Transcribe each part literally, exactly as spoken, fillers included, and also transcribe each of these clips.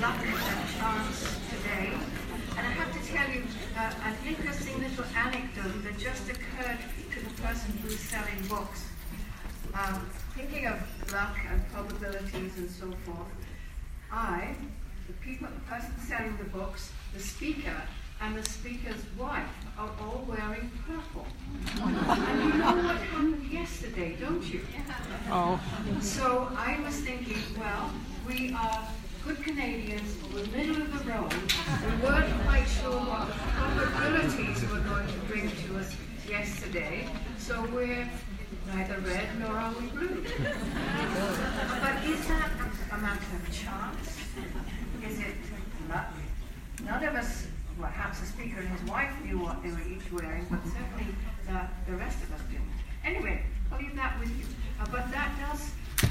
luck and chance today. And I have to tell you uh, an interesting little anecdote that just occurred to the person who's selling books. Um, thinking of luck and probabilities and so forth, I, the people, the person selling the books, the speaker, and the speaker's wife are all wearing purple. And you know what happened yesterday, don't you? Oh. So I was thinking, well, we are good Canadians, we're middle of the road. We weren't quite sure what the probabilities were going to bring to us yesterday, so we're neither red nor are we blue. But is that a matter of chance? Is it luck? None of us, well, perhaps the speaker and his wife knew what they were each wearing, but certainly the, the rest of us didn't. Anyway, I'll leave that with you. Uh, but that does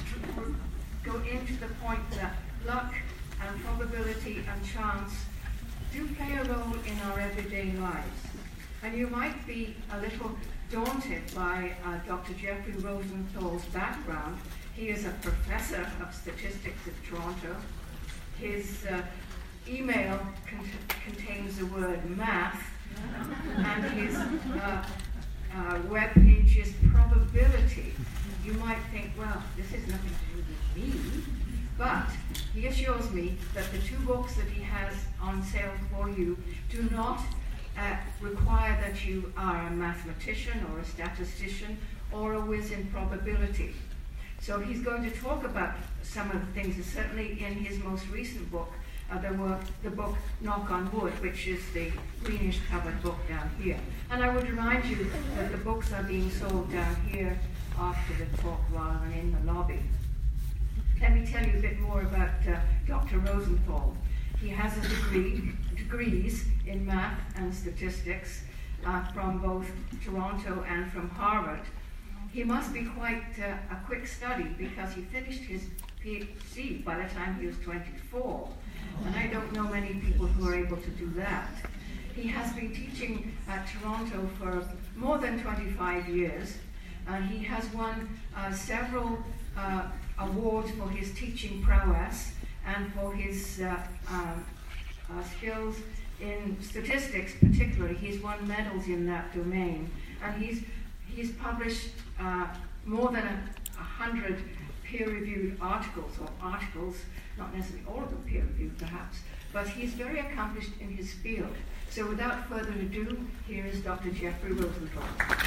go into the point that luck and probability and chance do play a role in our everyday lives. And you might be a little daunted by uh, Doctor Jeffrey Rosenthal's background. He is a professor of statistics at Toronto. His uh, email con- contains the word math, and his uh, uh, web page is probability. You might think, well, this has nothing to do with me, but he assures me that the two books that he has on sale for you do not uh, require that you are a mathematician or a statistician or a whiz in probability. So he's going to talk about some of the things, and certainly in his most recent book, uh, there were the book Knock on Wood, which is the greenish covered book down here. And I would remind you that the books are being sold down here after the talk rather than in the lobby. Let me tell you a bit more about uh, Doctor Rosenthal. He has a degree, degrees in math and statistics uh, from both Toronto and from Harvard. He must be quite uh, a quick study because he finished his PhD by the time he was twenty-four. And I don't know many people who are able to do that. He has been teaching at Toronto for more than twenty-five years. Uh, he has won uh, several uh, awards for his teaching prowess and for his uh, um, uh, skills in statistics particularly. He's won medals in that domain. And he's, he's published uh, more than a, a hundred peer-reviewed articles, or articles, not necessarily all of them peer-reviewed perhaps, but he's very accomplished in his field. So without further ado, here is Doctor Jeffrey Rosenthal.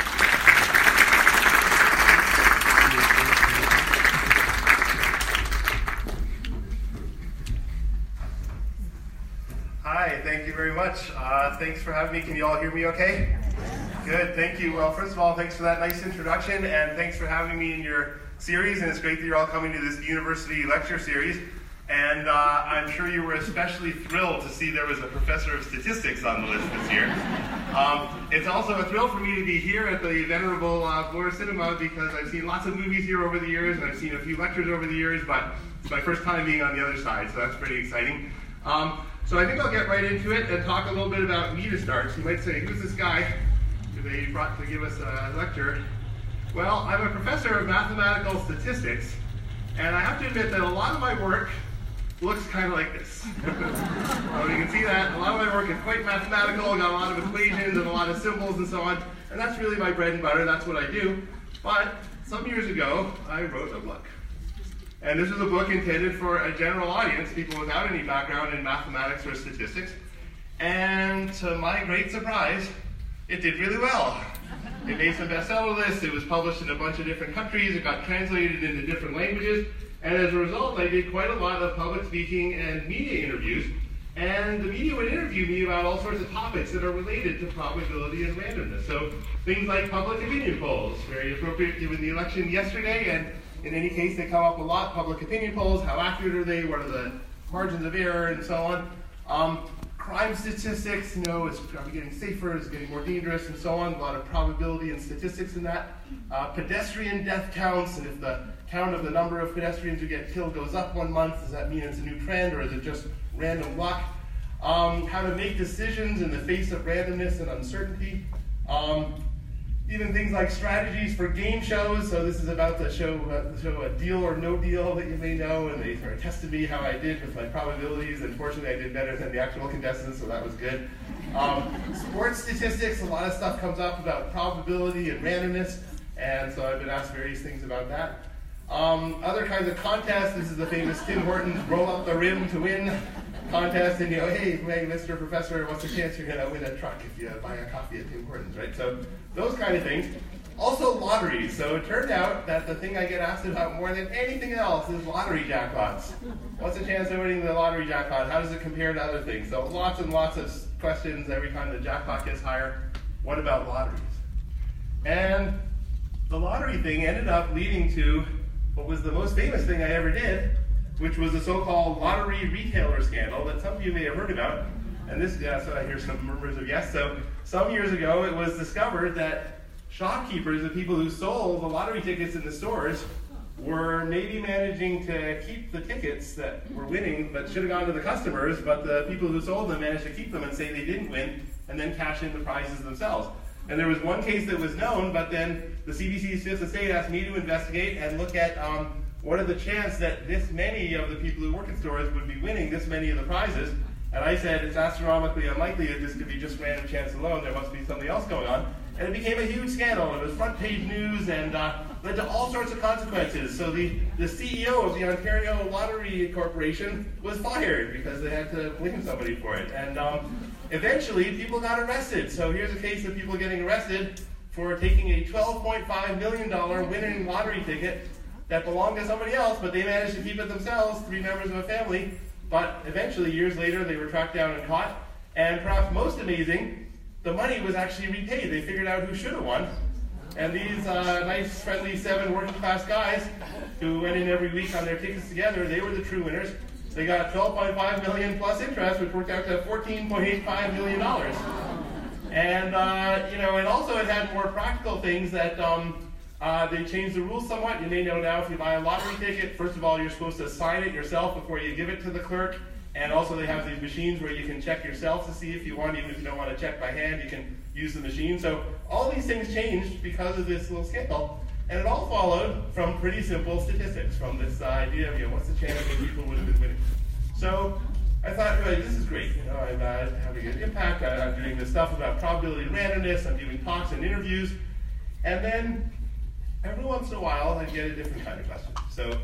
Hi, thank you very much. Uh, thanks for having me. Can you all hear me okay? Good, thank you. Well, first of all, thanks for that nice introduction, and thanks for having me in your series, and it's great that you're all coming to this university lecture series. And uh, I'm sure you were especially thrilled to see there was a professor of statistics on the list this year. Um, it's also a thrill for me to be here at the venerable uh, Bloor Cinema because I've seen lots of movies here over the years, and I've seen a few lectures over the years, but it's my first time being on the other side, so that's pretty exciting. Um, so I think I'll get right into it and talk a little bit about me to start. So you might say, who's this guy who they brought to give us a lecture? Well, I'm a professor of mathematical statistics, and I have to admit that a lot of my work looks kind of like this. So you can see that a lot of my work is quite mathematical, got a lot of equations and a lot of symbols and so on, and that's really my bread and butter, that's what I do. But some years ago, I wrote a book. And this is a book intended for a general audience, people without any background in mathematics or statistics. And to my great surprise, it did really well. It made some bestseller lists, it was published in a bunch of different countries, it got translated into different languages, and as a result I did quite a lot of public speaking and media interviews, and the media would interview me about all sorts of topics that are related to probability and randomness. So things like public opinion polls, very appropriate given the election yesterday, and in any case they come up a lot, public opinion polls, how accurate are they, what are the margins of error, and so on. Um, Crime statistics, you know, is probably getting safer, is getting more dangerous, and so on. A lot of probability and statistics in that. Uh, pedestrian death counts, and if the count of the number of pedestrians who get killed goes up one month, does that mean it's a new trend, or is it just random luck? Um, how to make decisions in the face of randomness and uncertainty. Um, even things like strategies for game shows. So this is about the show, uh, the show A Deal or No Deal that you may know, and they sort of tested me how I did with my probabilities, and fortunately I did better than the actual contestants, so that was good. Um, sports statistics, a lot of stuff comes up about probability and randomness, and so I've been asked various things about that. Um, other kinds of contests, this is the famous Tim Hortons roll up the rim to win contest, and you know, hey, hey, Mister Professor, what's the chance you're going to win a truck if you buy a coffee at Tim Hortons, right? So those kind of things. Also lotteries. So it turned out that the thing I get asked about more than anything else is lottery jackpots. What's the chance of winning the lottery jackpot? How does it compare to other things? So lots and lots of questions every time the jackpot gets higher. What about lotteries? And the lottery thing ended up leading to what was the most famous thing I ever did, which was the so-called lottery retailer scandal that some of you may have heard about. And this, yeah, so I hear some murmurs of yes. So some years ago, it was discovered that shopkeepers, the people who sold the lottery tickets in the stores, were maybe managing to keep the tickets that were winning but should have gone to the customers, but the people who sold them managed to keep them and say they didn't win and then cash in the prizes themselves. And there was one case that was known, but then the C B C's Fifth Estate asked me to investigate and look at um, what are the chances that this many of the people who work in stores would be winning this many of the prizes. And I said it's astronomically unlikely that this could be just random chance alone. There must be something else going on. And it became a huge scandal. It was front page news and uh, led to all sorts of consequences. So the, the C E O of the Ontario Lottery Corporation was fired because they had to blame somebody for it. And um, eventually people got arrested. So here's a case of people getting arrested for taking a twelve point five million dollars winning lottery ticket that belonged to somebody else, but they managed to keep it themselves, three members of a family. But eventually, years later, they were tracked down and caught. And perhaps most amazing, the money was actually repaid. They figured out who should have won. And these uh, nice, friendly, seven working-class guys who went in every week on their tickets together, they were the true winners. They got twelve point five million dollars plus interest, which worked out to fourteen point eight five million dollars. And, uh, you know, and also it had more practical things that um, uh, they changed the rules somewhat. You may know now if you buy a lottery ticket, first of all, you're supposed to sign it yourself before you give it to the clerk. And also they have these machines where you can check yourself to see if you want, even if you don't want to check by hand, you can use the machine. So all these things changed because of this little scandal. And it all followed from pretty simple statistics, from this uh, idea of, you know, what's the chance that people would have been winning. So I thought, really, this is great. You know, I'm uh, having an impact. I'm doing this stuff about probability and randomness. I'm doing talks and interviews. And then every once in a while, I get a different kind of question. So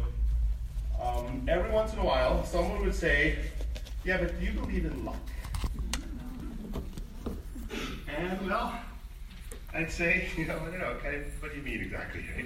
um, every once in a while, someone would say, yeah, but do you believe in luck? And, well, I'd say, you know, I don't know, kind of, what do you mean exactly, right?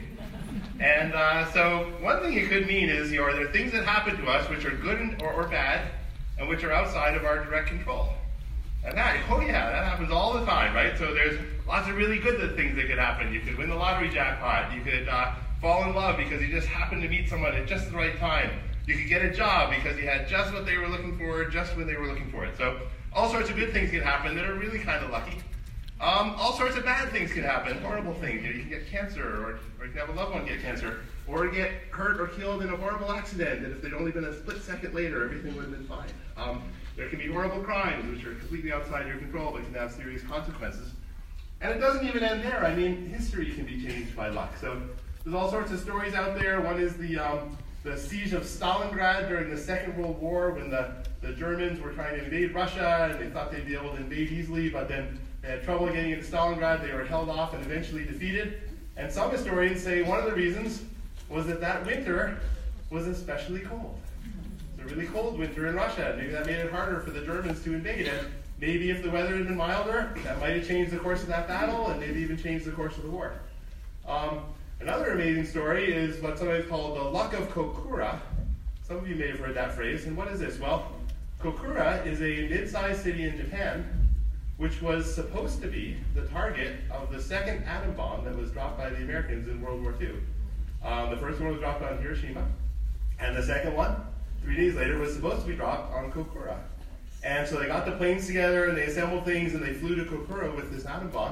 And uh, so one thing it could mean is, you know, are there things that happen to us which are good or, or bad, and which are outside of our direct control? And that, oh yeah, that happens all the time, right? So there's lots of really good things that could happen. You could win the lottery jackpot. You could uh, fall in love because you just happened to meet someone at just the right time. You could get a job because you had just what they were looking for, just when they were looking for it. So all sorts of good things can happen that are really kind of lucky. Um, all sorts of bad things can happen, horrible things. You know, you can get cancer, or, or you can have a loved one get cancer, or get hurt or killed in a horrible accident, and if they'd only been a split second later, everything would have been fine. Um, there can be horrible crimes, which are completely outside your control, but can have serious consequences. And it doesn't even end there. I mean, history can be changed by luck. So there's all sorts of stories out there. One is the um, the siege of Stalingrad during the Second World War, when the, the Germans were trying to invade Russia, and they thought they'd be able to invade easily, but then they had trouble getting into Stalingrad. They were held off and eventually defeated. And some historians say one of the reasons was that that winter was especially cold. It's a really cold winter in Russia. Maybe that made it harder for the Germans to invade it. Maybe if the weather had been milder, that might have changed the course of that battle, and maybe even changed the course of the war. Um, another amazing story is what somebody's called the luck of Kokura. Some of you may have heard that phrase. And what is this? Well, Kokura is a mid-sized city in Japan, which was supposed to be the target of the second atom bomb that was dropped by the Americans in World War Two. Um, the first one was dropped on Hiroshima, and the second one, three days later, was supposed to be dropped on Kokura. And so they got the planes together, and they assembled things, and they flew to Kokura with this atom bomb.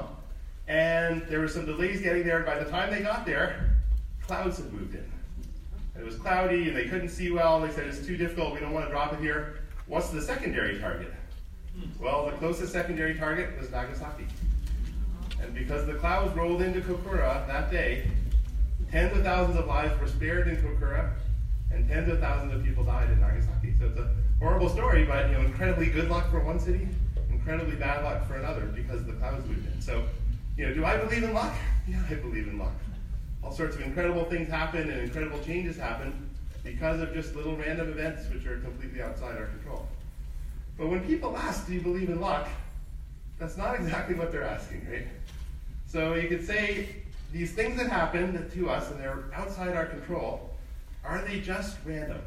And there were some delays getting there. By the time they got there, clouds had moved in. And it was cloudy, and they couldn't see well. They said, it's too difficult, we don't want to drop it here. What's the secondary target? Well, the closest secondary target was Nagasaki. And because the clouds rolled into Kokura that day, tens of thousands of lives were spared in Kokura, and tens of thousands of people died in Nagasaki. So it's a horrible story, but you know, incredibly good luck for one city, incredibly bad luck for another because the clouds moved in. So, you know, do I believe in luck? Yeah, I believe in luck. All sorts of incredible things happen and incredible changes happen because of just little random events which are completely outside our control. But when people ask, do you believe in luck? That's not exactly what they're asking, right? So you could say, these things that happen to us and they're outside our control, are they just random?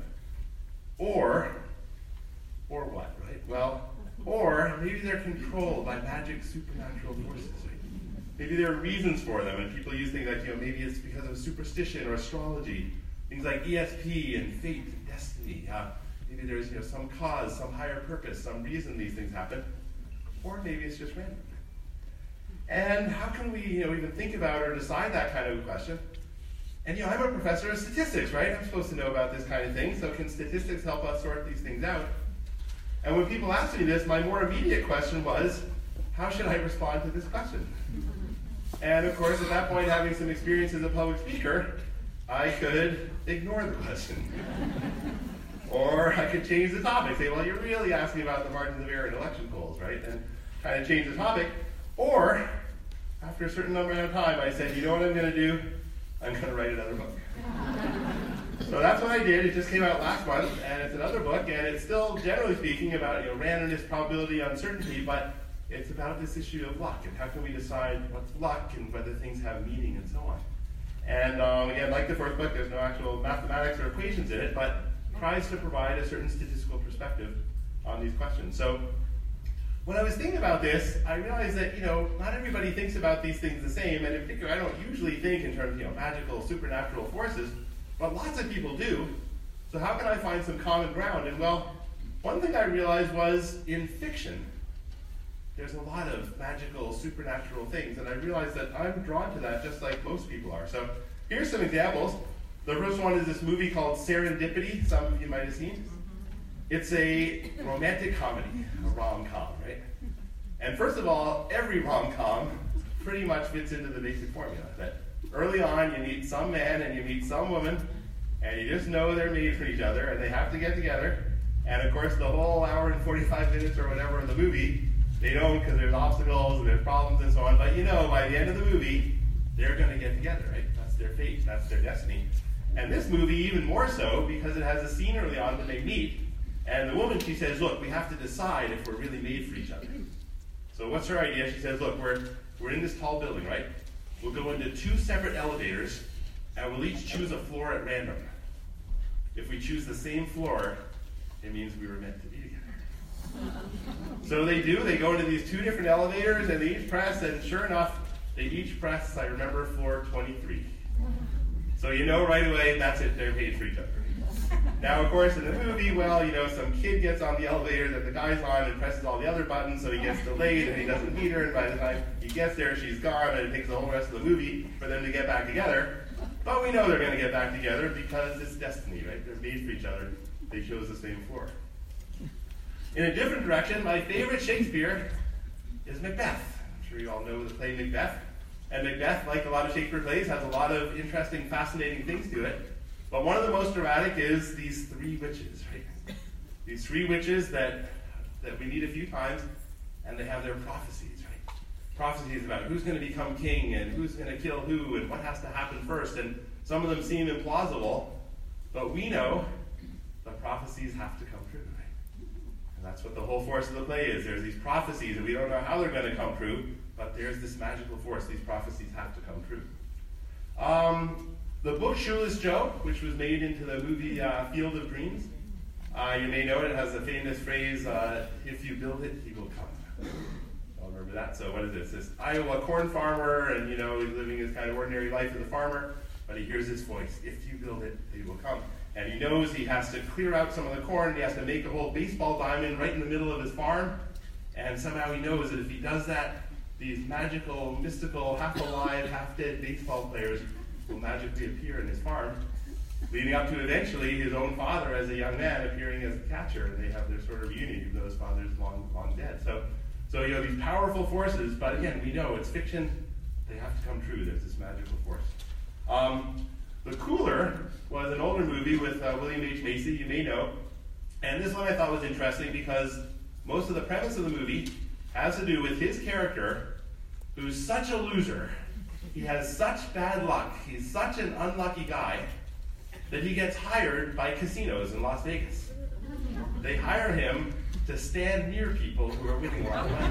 Or, or what, right? Well, or maybe they're controlled by magic supernatural forces, right? Maybe there are reasons for them, and people use things like, you know, maybe it's because of superstition or astrology, things like E S P and fate and destiny. Uh, maybe there's, you know, some cause, some higher purpose, some reason these things happen, or maybe it's just random. And how can we, you know, even think about or decide that kind of a question? And, you know, I'm a professor of statistics, right? I'm supposed to know about this kind of thing, so can statistics help us sort these things out? And when people asked me this, my more immediate question was, how should I respond to this question? And of course, at that point, having some experience as a public speaker, I could ignore the question. Or I could change the topic, say, well, you're really asking about the margins of error in election polls, right? And kind of change the topic. Or, after a certain number of time, I said, you know what I'm going to do? I'm going to write another book. So that's what I did. It just came out last month, and it's another book, and it's still, generally speaking, about, you know, randomness, probability, uncertainty, but it's about this issue of luck, and how can we decide what's luck, and whether things have meaning, and so on. And um, again, like the first book, there's no actual mathematics or equations in it, but tries to provide a certain statistical perspective on these questions. So when I was thinking about this, I realized that, you know, not everybody thinks about these things the same, and in particular, I don't usually think in terms of, you know, magical, supernatural forces, but lots of people do. So how can I find some common ground? And well, one thing I realized was in fiction, there's a lot of magical, supernatural things, and I realized that I'm drawn to that just like most people are. So here's some examples. The first one is this movie called Serendipity, some of you might have seen. It's a romantic comedy, a rom-com, right? And first of all, every rom-com pretty much fits into the basic formula, that early on you meet some man and you meet some woman, and you just know they're made for each other, and they have to get together. And of course, the whole hour and forty-five minutes or whatever of the movie, they don't, because there's obstacles and there's problems and so on. But you know, by the end of the movie, they're going to get together, right? That's their fate, that's their destiny. And this movie even more so, because it has a scene early on when they meet, and the woman, she says, look, we have to decide if we're really made for each other. So what's her idea? She says, look, we're, we're in this tall building, right? We'll go into two separate elevators, and we'll each choose a floor at random. If we choose the same floor, it means we were meant to be together. So they do, they go into these two different elevators, and they each press, and sure enough, they each press, I remember, floor twenty-three. So you know right away, that's it, they're made for each other. Now, of course, in the movie, well, you know, some kid gets on the elevator that the guy's on and presses all the other buttons, so he gets delayed, and he doesn't meet her, and by the time he gets there, she's gone, and it takes the whole rest of the movie for them to get back together. But we know they're going to get back together because it's destiny, right? They're made for each other. They chose the same floor. In a different direction, my favorite Shakespeare is Macbeth. I'm sure you all know the play Macbeth. And Macbeth, like a lot of Shakespeare plays, has a lot of interesting, fascinating things to it. But one of the most dramatic is these three witches, right? These three witches that, that we meet a few times, and they have their prophecies, right? Prophecies about who's going to become king, and who's going to kill who, and what has to happen first. And some of them seem implausible, but we know the prophecies have to come true, right? And that's what the whole force of the play is. There's these prophecies, and we don't know how they're going to come true, but there's this magical force. These prophecies have to come true. Um, the book Shoeless Joe, which was made into the movie uh, Field of Dreams, uh, you may know it, it has the famous phrase, uh, if you build it, he will come. I'll remember that. So what is it? It's this Iowa corn farmer, and you know, he's living his kind of ordinary life as a farmer, but he hears his voice, if you build it, he will come. And he knows he has to clear out some of the corn, he has to make a whole baseball diamond right in the middle of his farm, and somehow he knows that if he does that, these magical, mystical, half-alive, half-dead baseball players will magically appear in his farm, leading up to eventually his own father as a young man appearing as a catcher, and they have their sort of reunion, even though his father's long, long dead. So, so you know, these powerful forces, but again, we know it's fiction, They have to come true. There's this magical force. Um, the Cooler was an older movie with uh, William H. Macy, you may know. And this one I thought was interesting because most of the premise of the movie has to do with his character, who's such a loser. He has such bad luck. He's such an unlucky guy that he gets hired by casinos in Las Vegas. They hire him to stand near people who are winning a lot of money.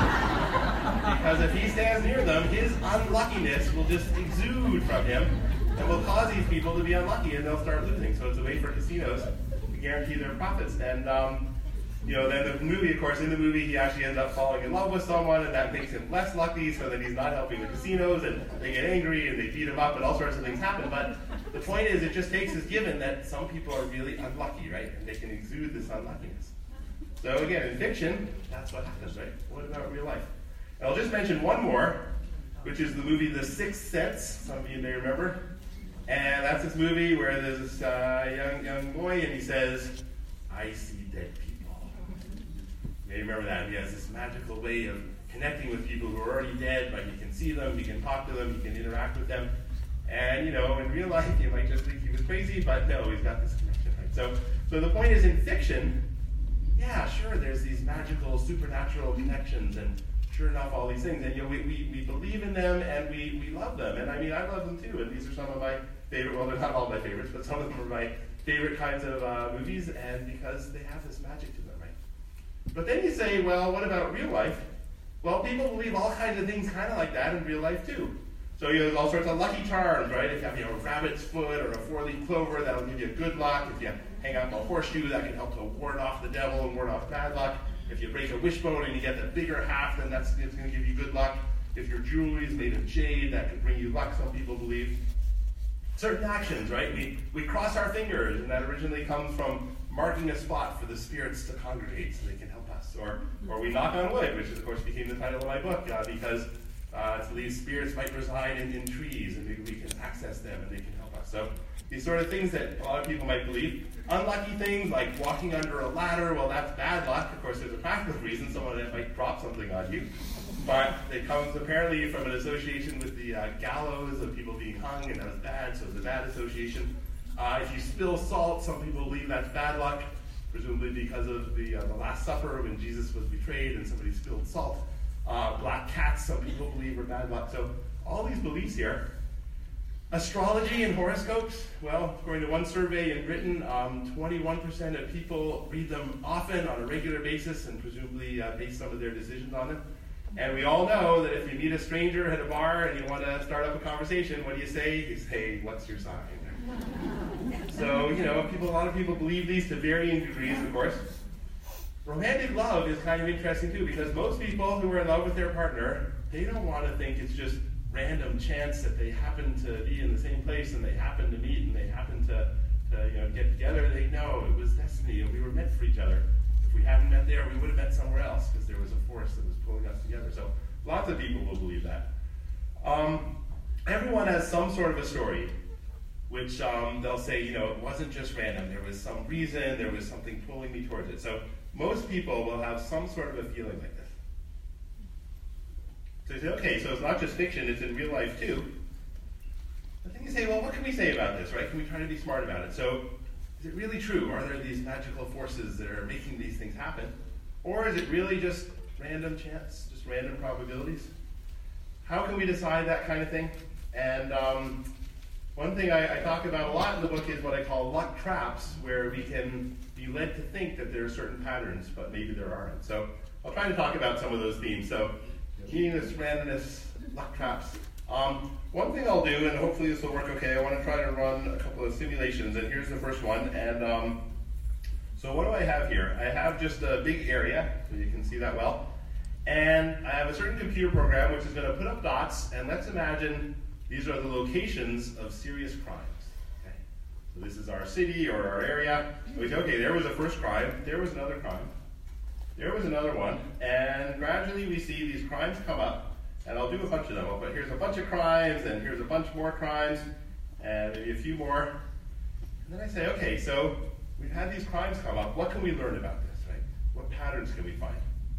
Because if he stands near them, his unluckiness will just exude from him and will cause these people to be unlucky, and they'll start losing. So it's a way for casinos to guarantee their profits. And um, you know, then the movie, of course, in the movie, he actually ends up falling in love with someone, and that makes him less lucky, so that he's not helping the casinos, and they get angry, and they beat him up, and all sorts of things happen. But the point is, it just takes as given that some people are really unlucky, right? And they can exude this unluckiness. So again, in fiction, that's what happens, right? What about real life? And I'll just mention one more, which is the movie The Sixth Sense. Some of you may remember. And that's this movie where there's this uh, young young boy, and he says, "I see dead people." You may remember that. He has this magical way of connecting with people who are already dead, but he can see them, he can talk to them, he can interact with them. And, you know, in real life, you might just think he was crazy, but no, he's got this connection, right? So, so the point is, in fiction, yeah, sure, there's these magical, supernatural connections, and sure enough, all these things. And, you know, we, we, we believe in them, and we, we love them. And, I mean, I love them, too. And these are some of my favorite, well, they're not all my favorites, but some of them are my favorite kinds of uh, movies, and because they have this magic to them, right? But then you say, well, what about real life? Well, people believe all kinds of things kind of like that in real life, too. So, you know, there's all sorts of lucky charms, right? If you have, you know, a rabbit's foot or a four-leaf clover, that'll give you good luck. If you hang out a horseshoe, that can help to ward off the devil and ward off bad luck. If you break a wishbone and you get the bigger half, then that's it's going to give you good luck. If your jewelry is made of jade, that can bring you luck, some people believe. Certain actions, right? We, we cross our fingers, and that originally comes from marking a spot for the spirits to congregate so they can help us. Or, or we knock on wood, which of course became the title of my book, uh, because uh, these spirits might reside in, in trees, and maybe we can access them and they can help us. So these sort of things that a lot of people might believe. Unlucky things like walking under a ladder, well, that's bad luck. Of course, there's a practical reason. Someone might drop something on you. But it comes apparently from an association with the uh, gallows of people being hung, and that was bad, so it's a bad association. Uh, if you spill salt, some people believe that's bad luck, presumably because of the, uh, the Last Supper when Jesus was betrayed and somebody spilled salt. Uh, black cats, some people believe are bad luck. So all these beliefs here. Astrology and horoscopes, well, according to one survey in Britain, um, twenty-one percent of people read them often on a regular basis and presumably uh, base some of their decisions on them. And we all know that if you meet a stranger at a bar and you want to start up a conversation, what do you say? You say, "What's your sign?" So, you know, people, a lot of people believe these to varying degrees, of course. Romantic love is kind of interesting, too, because most people who are in love with their partner, they don't want to think it's just random chance that they happen to be in the same place and they happen to meet and they happen to, to you know, get together. They know it was destiny and we were meant for each other. If we hadn't met there, we would have met somewhere else because there was a force that was pulling us together. So lots of people will believe that. Um, everyone has some sort of a story, which um, they'll say, you know, it wasn't just random. There was some reason, there was something pulling me towards it. So most people will have some sort of a feeling like this. So you say, okay, so it's not just fiction, it's in real life too. But then you say, well, what can we say about this, right? Can we try to be smart about it? So is it really true? Are there these magical forces that are making these things happen? Or is it really just random chance, just random probabilities? How can we decide that kind of thing? And um, one thing I, I talk about a lot in the book is what I call luck traps, where we can be led to think that there are certain patterns, but maybe there aren't. So I'll try to talk about some of those themes. So keenness, randomness, luck traps. Um, one thing I'll do, and hopefully this will work okay, I want to try to run a couple of simulations, and here's the first one. And um, so what do I have here? I have just a big area, so you can see that well. And I have a certain computer program which is going to put up dots, and let's imagine these are the locations of serious crimes. Okay? So this is our city or our area. So we say, okay, there was a first crime, there was another crime, there was another one, and gradually we see these crimes come up, and I'll do a bunch of them. But here's a bunch of crimes, and here's a bunch more crimes, and maybe a few more. And then I say, okay, so we've had these crimes come up. What can we learn about this, right? What patterns can we find?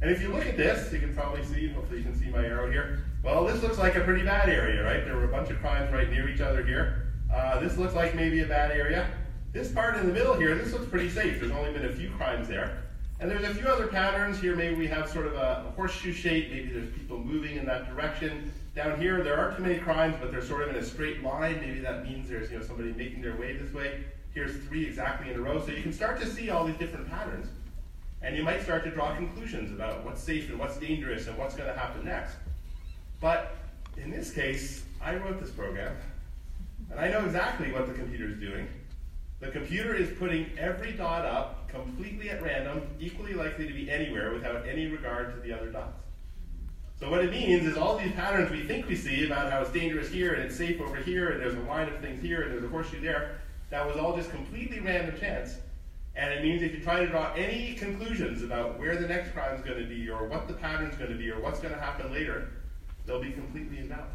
And if you look at this, you can probably see, hopefully you can see my arrow here. Well, this looks like a pretty bad area, right? There were a bunch of crimes right near each other here. Uh, this looks like maybe a bad area. This part in the middle here, this looks pretty safe. There's only been a few crimes there. And there's a few other patterns here. Maybe we have sort of a, a horseshoe shape. Maybe there's people moving in that direction. Down here, there aren't too many crimes, but they're sort of in a straight line. Maybe that means there's, you know, somebody making their way this way. Here's three exactly in a row. So you can start to see all these different patterns. And you might start to draw conclusions about what's safe and what's dangerous and what's going to happen next. But in this case, I wrote this program, and I know exactly what the computer is doing. The computer is putting every dot up completely at random, equally likely to be anywhere without any regard to the other dots. So what it means is all these patterns we think we see about how it's dangerous here and it's safe over here and there's a line of things here and there's a horseshoe there, that was all just completely random chance. And it means if you try to draw any conclusions about where the next crime is going to be or what the pattern is going to be or what's going to happen later, they'll be completely invalid.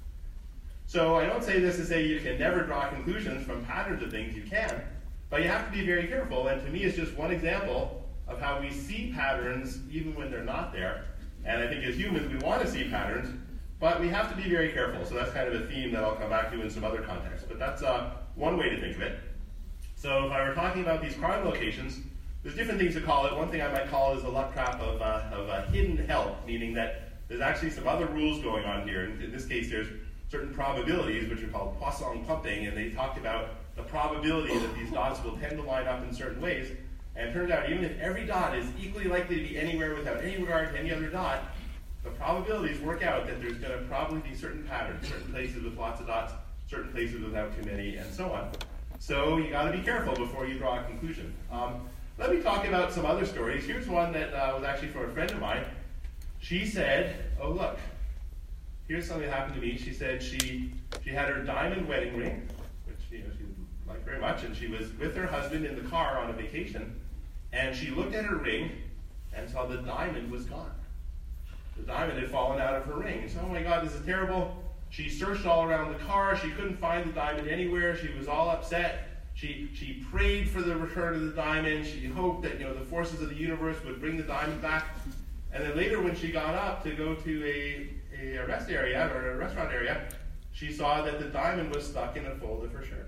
So I don't say this to say you can never draw conclusions from patterns of things. You can, but you have to be very careful. And to me, it's just one example of how we see patterns even when they're not there. And I think as humans, we want to see patterns, but we have to be very careful. So that's kind of a theme that I'll come back to in some other contexts. But that's uh, one way to think of it. So if I were talking about these crime locations, there's different things to call it. One thing I might call it is a luck trap of, uh, of uh, hidden help, meaning that there's actually some other rules going on here. In, in this case, there's certain probabilities, which are called Poisson pumping, and they talk about the probability that these dots will tend to line up in certain ways. And it turns out even if every dot is equally likely to be anywhere without any regard to any other dot, the probabilities work out that there's going to probably be certain patterns, certain places with lots of dots, certain places without too many, and so on. So you got to be careful before you draw a conclusion. Um, let me talk about some other stories. Here's one that uh, was actually from a friend of mine. She said, oh look, here's something that happened to me. She said she she had her diamond wedding ring, which you know she liked very much, and she was with her husband in the car on a vacation, and she looked at her ring and saw the diamond was gone. The diamond had fallen out of her ring. And so, oh my God, this is terrible. She searched all around the car. She couldn't find the diamond anywhere. She was all upset. She she prayed for the return of the diamond. She hoped that you know the forces of the universe would bring the diamond back. And then later, when she got up to go to a, a rest area or a restaurant area, she saw that the diamond was stuck in a fold of her shirt.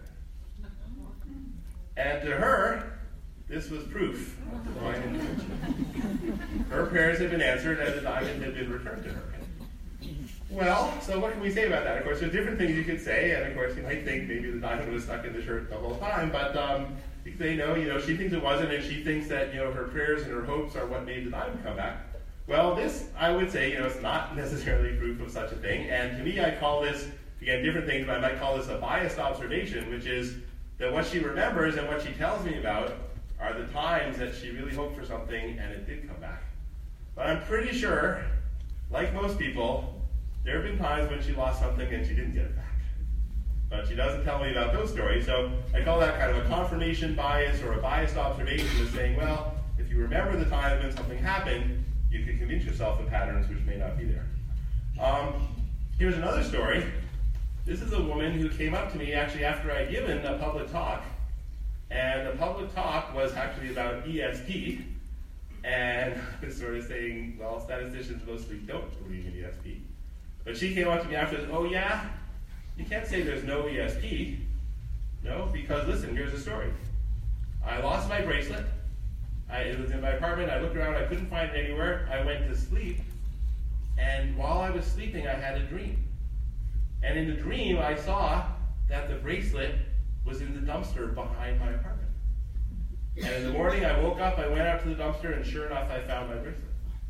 And to her, this was proof of divine intervention. Her prayers had been answered and the diamond had been returned to her. Well, so what can we say about that? Of course, there's different things you could say, and of course you might think maybe the diamond was stuck in the shirt the whole time, but um, you could say no, you know, she thinks it wasn't, and she thinks that, you know, her prayers and her hopes are what made the diamond come back. Well, this, I would say, you know, it's not necessarily proof of such a thing, and to me I call this, again, different things, but I might call this a biased observation, which is that what she remembers and what she tells me about are the times that she really hoped for something and it did come back. But I'm pretty sure, like most people, there have been times when she lost something and she didn't get it back. But she doesn't tell me about those stories, so I call that kind of a confirmation bias or a biased observation of saying, well, if you remember the time when something happened, you can convince yourself of patterns which may not be there. Um, here's another story. This is a woman who came up to me actually after I'd given a public talk, and the public talk was actually about E S P, and I was sort of saying, well, statisticians mostly don't believe in E S P. But she came up to me after this, oh yeah, you can't say there's no E S P. No, because listen, here's the story. I lost my bracelet. I, it was in my apartment. I looked around. I couldn't find it anywhere. I went to sleep. And while I was sleeping, I had a dream. And in the dream, I saw that the bracelet was in the dumpster behind my apartment. And in the morning, I woke up, I went out to the dumpster, and sure enough, I found my bracelet.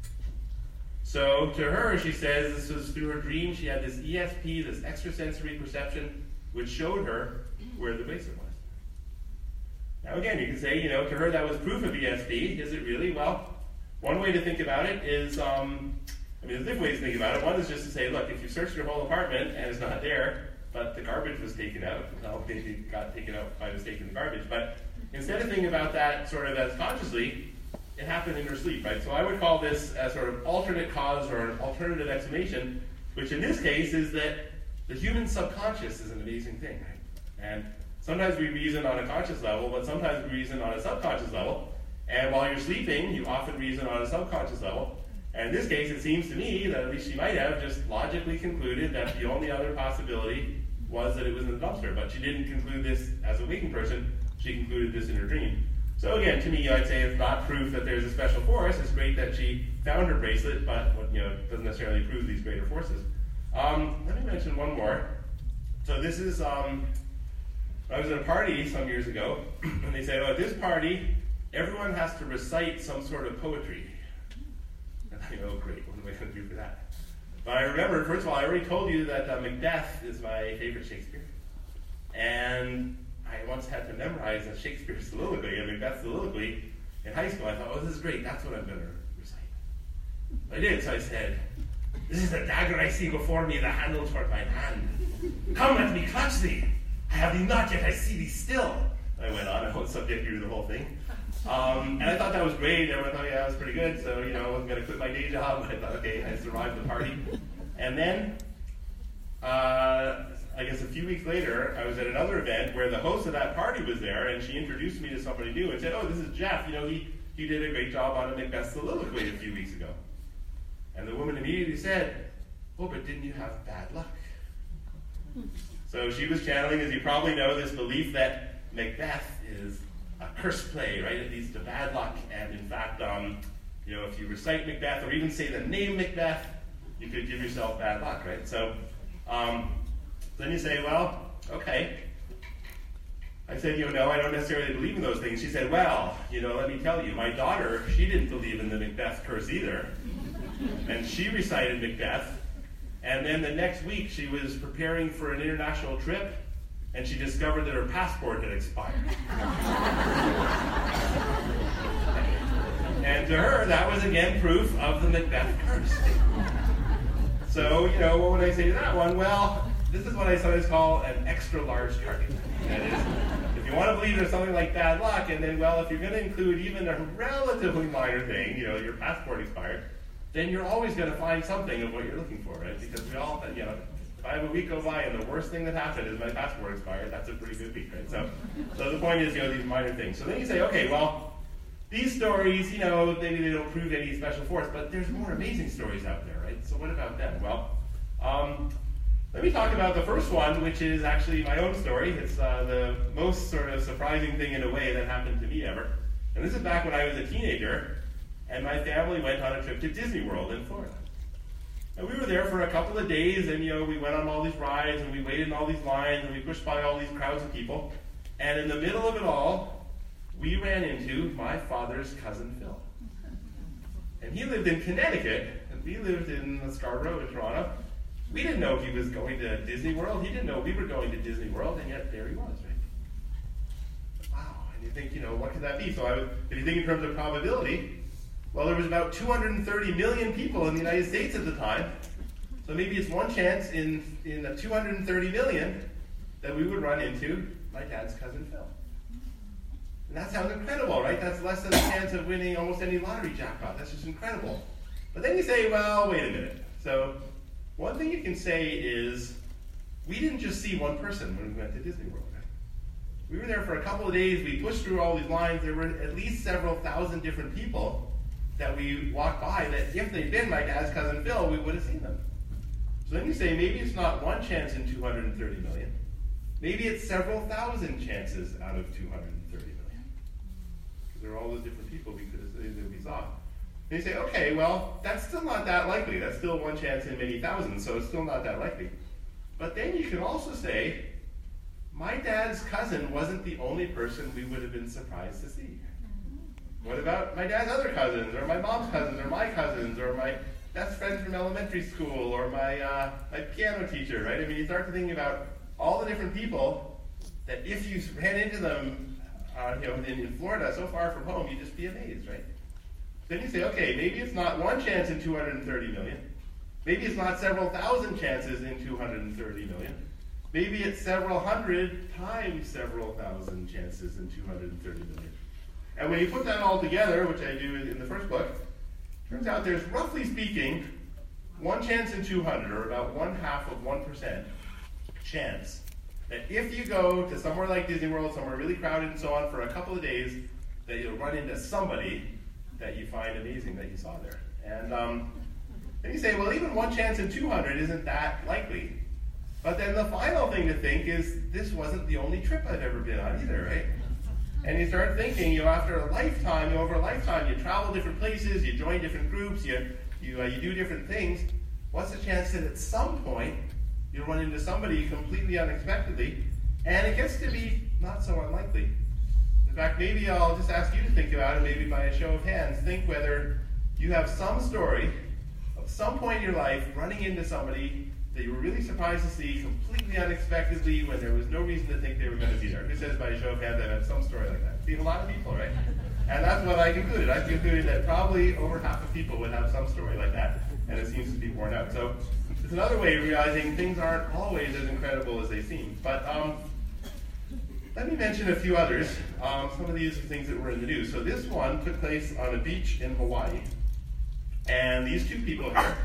So to her, she says this was through her dream. She had this E S P, this extrasensory perception, which showed her where the bracelet was. Now again, you can say, you know, to her that was proof of E S P. Is it really? Well, one way to think about it is, um, I mean, there's different ways to think about it. One is just to say, look, if you search your whole apartment and it's not there, but the garbage was taken out, well, maybe it got taken out by mistake in the garbage, but instead of thinking about that sort of as consciously, it happened in her sleep, right? So I would call this a sort of alternate cause or an alternative explanation, which in this case is that the human subconscious is an amazing thing, right? And sometimes we reason on a conscious level, but sometimes we reason on a subconscious level. And while you're sleeping, you often reason on a subconscious level. And in this case, it seems to me that at least she might have just logically concluded that the only other possibility was that it was in the dumpster. But she didn't conclude this as a waking person. She concluded this in her dream. So again, to me, I'd say it's not proof that there's a special force. It's great that she found her bracelet, but you know, it doesn't necessarily prove these greater forces. Um, let me mention one more. So this is, um, I was at a party some years ago, and they said, oh, at this party, everyone has to recite some sort of poetry. And I go, oh, great, what am I going to do for that? But I remember, first of all, I already told you that uh, Macbeth is my favorite Shakespeare. And I once had to memorize a Shakespeare soliloquy, a Macbeth soliloquy, in high school. I thought, oh, this is great, that's what I'm going to recite. I did, so I said, this is the dagger I see before me, the handle toward mine hand. Come, let me clutch thee. I have thee not, yet I see thee still. I went on, I won't subject you to the whole thing. Um, and I thought that was great. Everyone thought, yeah, that was pretty good. So, you know, I wasn't going to quit my day job. But I thought, okay, I survived the party. And then, uh, I guess a few weeks later, I was at another event where the host of that party was there, and she introduced me to somebody new and said, oh, this is Jeff. You know, he, he did a great job on a Macbeth soliloquy a few weeks ago. And the woman immediately said, oh, but didn't you have bad luck? So she was channeling, as you probably know, this belief that Macbeth is a curse play, right? It leads to bad luck. And in fact, um, you know, if you recite Macbeth or even say the name Macbeth, you could give yourself bad luck, right? So um, then you say, well, okay. I said, you know, no, I don't necessarily believe in those things. She said, well, you know, let me tell you, my daughter, she didn't believe in the Macbeth curse either. And she recited Macbeth. And then the next week, she was preparing for an international trip, and she discovered that her passport had expired. And to her, that was again proof of the Macbeth curse. So, you know, what would I say to that one? Well, this is what I sometimes call an extra large target. That is, if you want to believe there's something like bad luck, and then, well, if you're going to include even a relatively minor thing, you know, your passport expired, then you're always going to find something of what you're looking for, right? Because we all, you know, if I have a week go by and the worst thing that happened is my passport expired, that's a pretty good week, right? So, so the point is, you know, these minor things. So then you say, okay, well, these stories, you know, maybe they don't prove any special force, but there's more amazing stories out there, right? So what about them? Well, um, let me talk about the first one, which is actually my own story. It's uh, the most sort of surprising thing in a way that happened to me ever. And this is back when I was a teenager, and my family went on a trip to Disney World in Florida. And we were there for a couple of days, and you know, we went on all these rides, and we waited in all these lines, and we pushed by all these crowds of people. And in the middle of it all, we ran into my father's cousin Phil. And he lived in Connecticut, and we lived in Scarborough in Toronto. We didn't know he was going to Disney World. He didn't know we were going to Disney World, and yet there he was, right? Wow, and you think, you know, what could that be? So I was, if you think in terms of probability, well, there was about two hundred thirty million people in the United States at the time. So maybe it's one chance in, in the two hundred thirty million that we would run into my dad's cousin Phil. And that sounds incredible, right? That's less than a chance of winning almost any lottery jackpot. That's just incredible. But then you say, well, wait a minute. So one thing you can say is, we didn't just see one person when we went to Disney World. Right? We were there for a couple of days. We pushed through all these lines. There were at least several thousand different people that we walked by that if they'd been my dad's cousin Phil, we would have seen them. So then you say, maybe it's not one chance in two hundred thirty million. Maybe it's several thousand chances out of two hundred thirty million. Because there are all those different people we could have seen that we saw. And you say, okay, well, that's still not that likely. That's still one chance in many thousands, so it's still not that likely. But then you can also say, my dad's cousin wasn't the only person we would have been surprised to see. What about my dad's other cousins, or my mom's cousins, or my cousins, or my best friend from elementary school, or my uh, my piano teacher, right? I mean, you start to think about all the different people that if you ran into them, uh, you know, in, in Florida, so far from home, you'd just be amazed, right? Then you say, okay, maybe it's not one chance in two hundred thirty million. Maybe it's not several thousand chances in two hundred thirty million. Maybe it's several hundred times several thousand chances in two hundred thirty million. And when you put that all together, which I do in the first book, turns out there's, roughly speaking, one chance in two hundred, or about one half of one percent chance that if you go to somewhere like Disney World, somewhere really crowded and so on, for a couple of days, that you'll run into somebody that you find amazing that you saw there. And um, then you say, well, even one chance in two hundred isn't that likely. But then the final thing to think is, this wasn't the only trip I've ever been on either, right? And you start thinking, you know, after a lifetime, over a lifetime, you travel different places, you join different groups, you you, uh, you do different things. What's the chance that at some point you'll run into somebody completely unexpectedly, and it gets to be not so unlikely? In fact, maybe I'll just ask you to think about it, maybe by a show of hands. Think whether you have some story of some point in your life running into somebody that you were really surprised to see completely unexpectedly when there was no reason to think they were going to be there. Who says by a show of hands I've had some story like that? See, a lot of people, right? And that's what I concluded. I concluded that probably over half of people would have some story like that, and it seems to be borne out. So it's another way of realizing things aren't always as incredible as they seem. But um, let me mention a few others. Um, some of these are things that were in the news. So this one took place on a beach in Hawaii. And these two people here,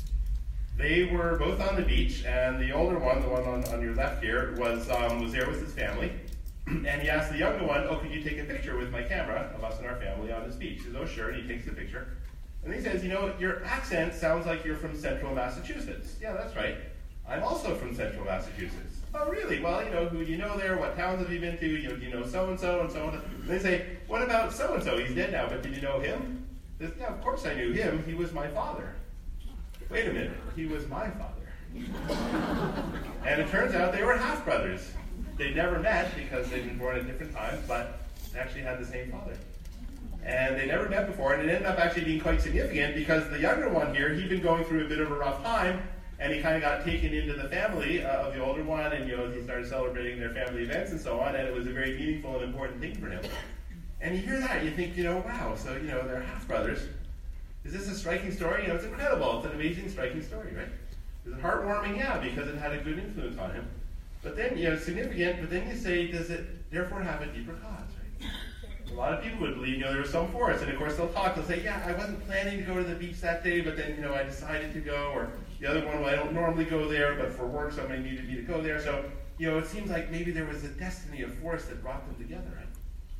they were both on the beach, and the older one, the one on, on your left here, was um, was there with his family. And he asked the younger one, oh, could you take a picture with my camera of us and our family on this beach? He says, oh, sure, and he takes the picture. And he says, you know, your accent sounds like you're from central Massachusetts. Yeah, that's right. I'm also from central Massachusetts. Oh, really? Well, you know, who do you know there? What towns have you been to? You know, do you know so-and-so and so-and-so? And they say, what about so-and-so? He's dead now, but did you know him? He says, yeah, of course I knew him. He was my father. Wait a minute, he was my father. And it turns out they were half-brothers. They never met because they'd been born at different times, but they actually had the same father. And they never met before, and it ended up actually being quite significant because the younger one here, he'd been going through a bit of a rough time, and he kind of got taken into the family uh, of the older one, and you know, he started celebrating their family events and so on, and it was a very meaningful and important thing for him. And you hear that, you think, you know, wow, so, you know, they're half-brothers. Is this a striking story? You know, it's incredible. It's an amazing, striking story, right? Is it heartwarming? Yeah, because it had a good influence on him. But then, you know, it's significant, but then you say, does it therefore have a deeper cause, right? A lot of people would believe, you know, there was some force, and of course they'll talk, they'll say, yeah, I wasn't planning to go to the beach that day, but then, you know, I decided to go, or the other one, well, I don't normally go there, but for work somebody needed me to go there, so, you know, it seems like maybe there was a destiny, a force that brought them together, right?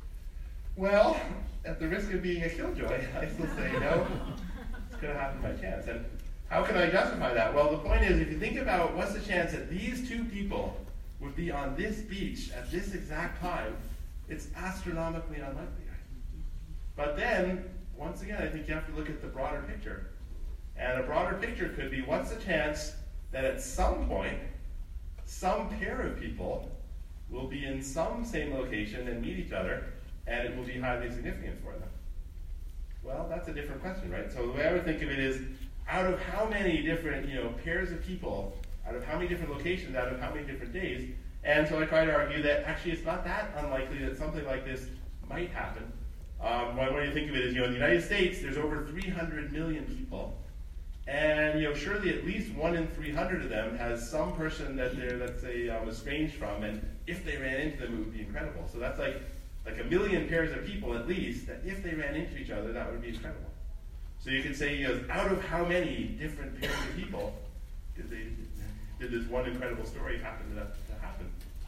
Well, at the risk of being a killjoy, I still say, no, it's going to happen by chance. And how can I justify that? Well, the point is, if you think about what's the chance that these two people would be on this beach at this exact time, it's astronomically unlikely. But then, once again, I think you have to look at the broader picture. And a broader picture could be, what's the chance that at some point, some pair of people will be in some same location and meet each other, and it will be highly significant for them? Well, that's a different question, right? So the way I would think of it is, out of how many different, you know, pairs of people, out of how many different locations, out of how many different days, and so I try to argue that actually it's not that unlikely that something like this might happen. Um, one way to think of it is, you know, in the United States, there's over three hundred million people, and, you know, surely at least one in three hundred of them has some person that they're, let's say, um, estranged from, and if they ran into them, it would be incredible. So that's like, like a million pairs of people at least, that if they ran into each other, that would be incredible. So you could say, you know, out of how many different pairs of people did they did this one incredible story happen to, to happen?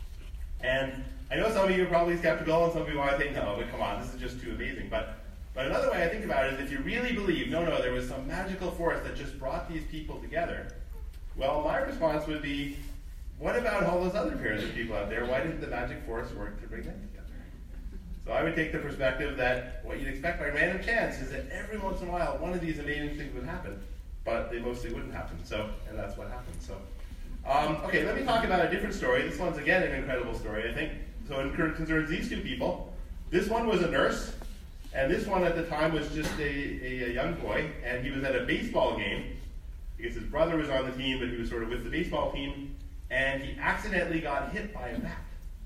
And I know some of you are probably skeptical, and some people might think, no, but come on, this is just too amazing. But but another way I think about it is, if you really believe, no, no, there was some magical force that just brought these people together, well, my response would be, what about all those other pairs of people out there? Why didn't the magic force work to bring them together? So I would take the perspective that what you'd expect by random chance is that every once in a while one of these amazing things would happen, but they mostly wouldn't happen. So, and that's what happened. So, um, okay, let me talk about a different story. This one's again an incredible story, I think. So it concerns these two people. This one was a nurse, and this one at the time was just a, a, a young boy, and he was at a baseball game because his brother was on the team, but he was sort of with the baseball team, and he accidentally got hit by a bat.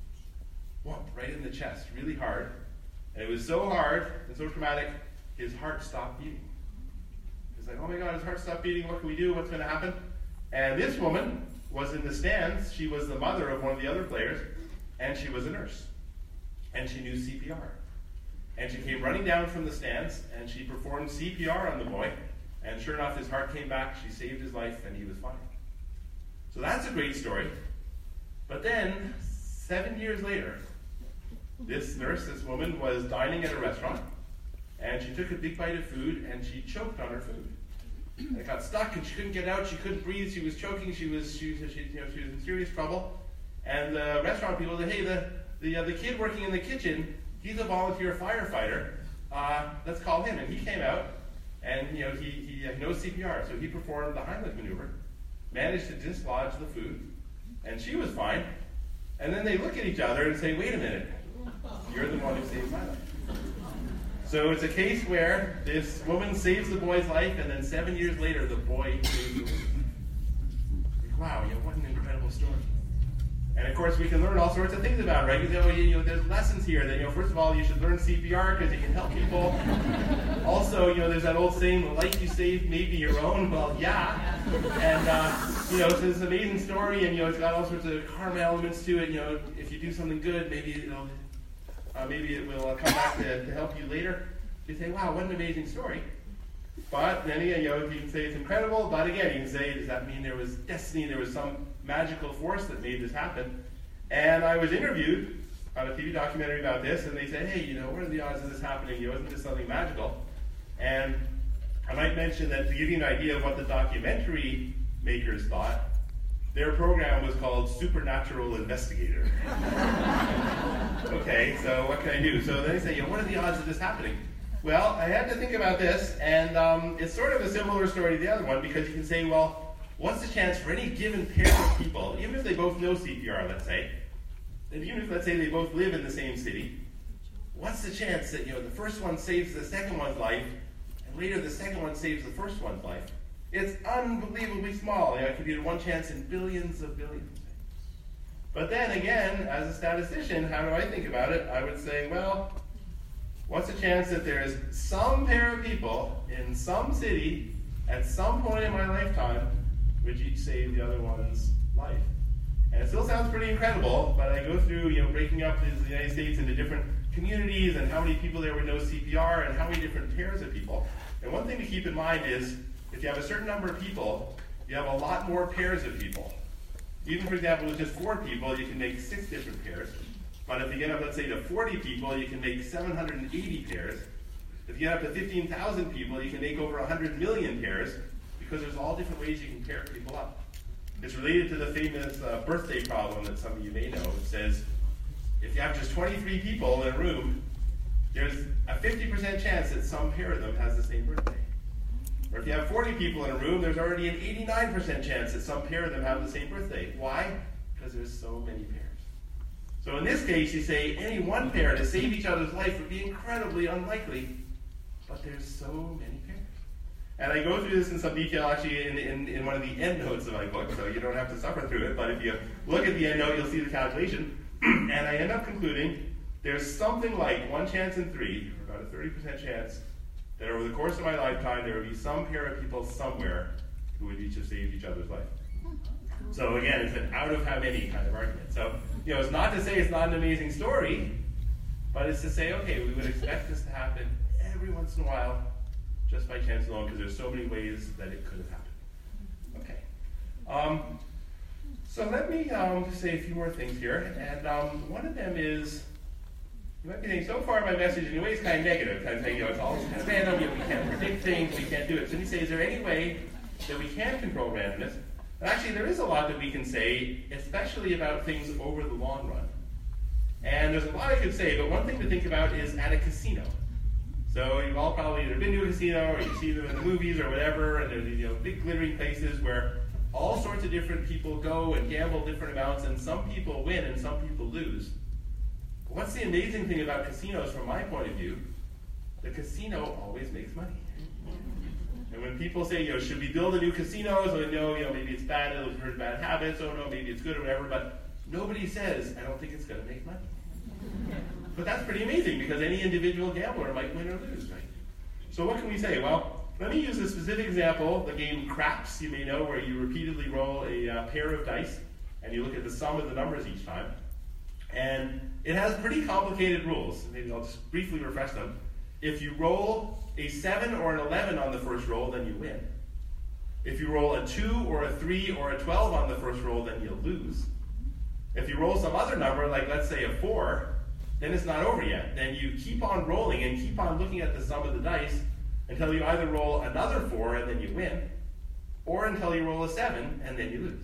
Whoop, right in the chest, really hard. And it was so hard and so traumatic, his heart stopped beating. He's like, oh my God, his heart stopped beating, what can we do, what's going to happen? And this woman was in the stands. She was the mother of one of the other players, and she was a nurse. And she knew C P R. And she came running down from the stands, and she performed C P R on the boy, and sure enough, his heart came back, she saved his life, and he was fine. So that's a great story. But then, seven years later, this nurse, this woman, was dining at a restaurant, and she took a big bite of food, and she choked on her food. And it got stuck, and she couldn't get out. She couldn't breathe. She was choking. She was, she, she, you know, she was in serious trouble. And the restaurant people said, "Hey, the the uh, the kid working in the kitchen, he's a volunteer firefighter. Uh, let's call him." And he came out, and you know he he uh, knows C P R, so he performed the Heimlich maneuver, managed to dislodge the food, and she was fine. And then they look at each other and say, "Wait a minute, you're the one who saved my life." So it's a case where this woman saves the boy's life, and then seven years later, the boy saves the woman. Like, wow, you know, what an incredible story. And of course, we can learn all sorts of things about it, right? You know, you know, there's lessons here that, you know, first of all, you should learn C P R because you can help people. Also, you know, there's that old saying, "The life you saved may be your own." Well, yeah. And, uh, you know, it's this amazing story, and, you know, it's got all sorts of karma elements to it. You know, if you do something good, maybe, you know, Uh, maybe it will uh, come back to, to help you later. You say, "Wow, what an amazing story." But then again, you know, you can say it's incredible, but again, you can say, does that mean there was destiny, there was some magical force that made this happen? And I was interviewed on a T V documentary about this, and they said, "Hey, you know, what are the odds of this happening? You know, isn't this something magical?" And I might mention that to give you an idea of what the documentary makers thought, their program was called Supernatural Investigator. Okay, so what can I do? So then they say, you know, what are the odds of this happening? Well, I had to think about this, and um, it's sort of a similar story to the other one, because you can say, well, what's the chance for any given pair of people, even if they both know C P R, let's say, and even if, let's say, they both live in the same city, what's the chance that, you know, the first one saves the second one's life, and later the second one saves the first one's life? It's unbelievably small. You know, it could be one chance in billions of billions. But then again, as a statistician, how do I think about it? I would say, well, what's the chance that there is some pair of people in some city at some point in my lifetime which each save the other one's life? And it still sounds pretty incredible, but I go through, you know, breaking up the United States into different communities and how many people there would know C P R and how many different pairs of people. And one thing to keep in mind is, if you have a certain number of people, you have a lot more pairs of people. Even, for example, with just four people, you can make six different pairs. But if you get up, let's say, to forty people, you can make seven hundred eighty pairs. If you get up to fifteen thousand people, you can make over one hundred million pairs, because there's all different ways you can pair people up. It's related to the famous uh, birthday problem that some of you may know. It says, if you have just twenty-three people in a room, there's a fifty percent chance that some pair of them has the same birthday. Or if you have forty people in a room, there's already an eighty-nine percent chance that some pair of them have the same birthday. Why? Because there's so many pairs. So in this case, you say any one pair to save each other's life would be incredibly unlikely, but there's so many pairs. And I go through this in some detail actually in, in, in one of the endnotes of my book, so you don't have to suffer through it, but if you look at the endnote, you'll see the calculation, and I end up concluding there's something like one chance in three, or about a thirty percent chance, that over the course of my lifetime, there would be some pair of people somewhere who would each have saved each other's life. So again, it's an out of how many kind of argument. So, you know, it's not to say it's not an amazing story, but it's to say, okay, we would expect this to happen every once in a while, just by chance alone, because there's so many ways that it could have happened. Okay. Um, so let me um, just say a few more things here, and um, one of them is, you might be thinking, so far my message in a way is kind of negative, kind of saying, you know, it's all kind of random, you know, we can't predict things, we can't do it. So let me say, is there any way that we can control randomness? And actually, there is a lot that we can say, especially about things over the long run. And there's a lot I could say, but one thing to think about is at a casino. So you've all probably either been to a casino, or you see them in the movies or whatever, and there's these, you know, big glittering places where all sorts of different people go and gamble different amounts, and some people win and some people lose. What's the amazing thing about casinos from my point of view? The casino always makes money. And when people say, you know, should we build a new casino? So they know, you know, maybe it's bad, it'll hurt bad habits, oh no, maybe it's good or whatever, but nobody says, I don't think it's going to make money. But that's pretty amazing, because any individual gambler might win or lose, right? So what can we say? Well, let me use a specific example, the game Craps, you may know, where you repeatedly roll a uh, pair of dice, and you look at the sum of the numbers each time. And it has pretty complicated rules. Maybe I'll just briefly refresh them. If you roll a seven or an eleven on the first roll, then you win. If you roll a two or a three or a twelve on the first roll, then you'll lose. If you roll some other number, like let's say a four, then it's not over yet. Then you keep on rolling and keep on looking at the sum of the dice until you either roll another four and then you win, or until you roll a seven and then you lose.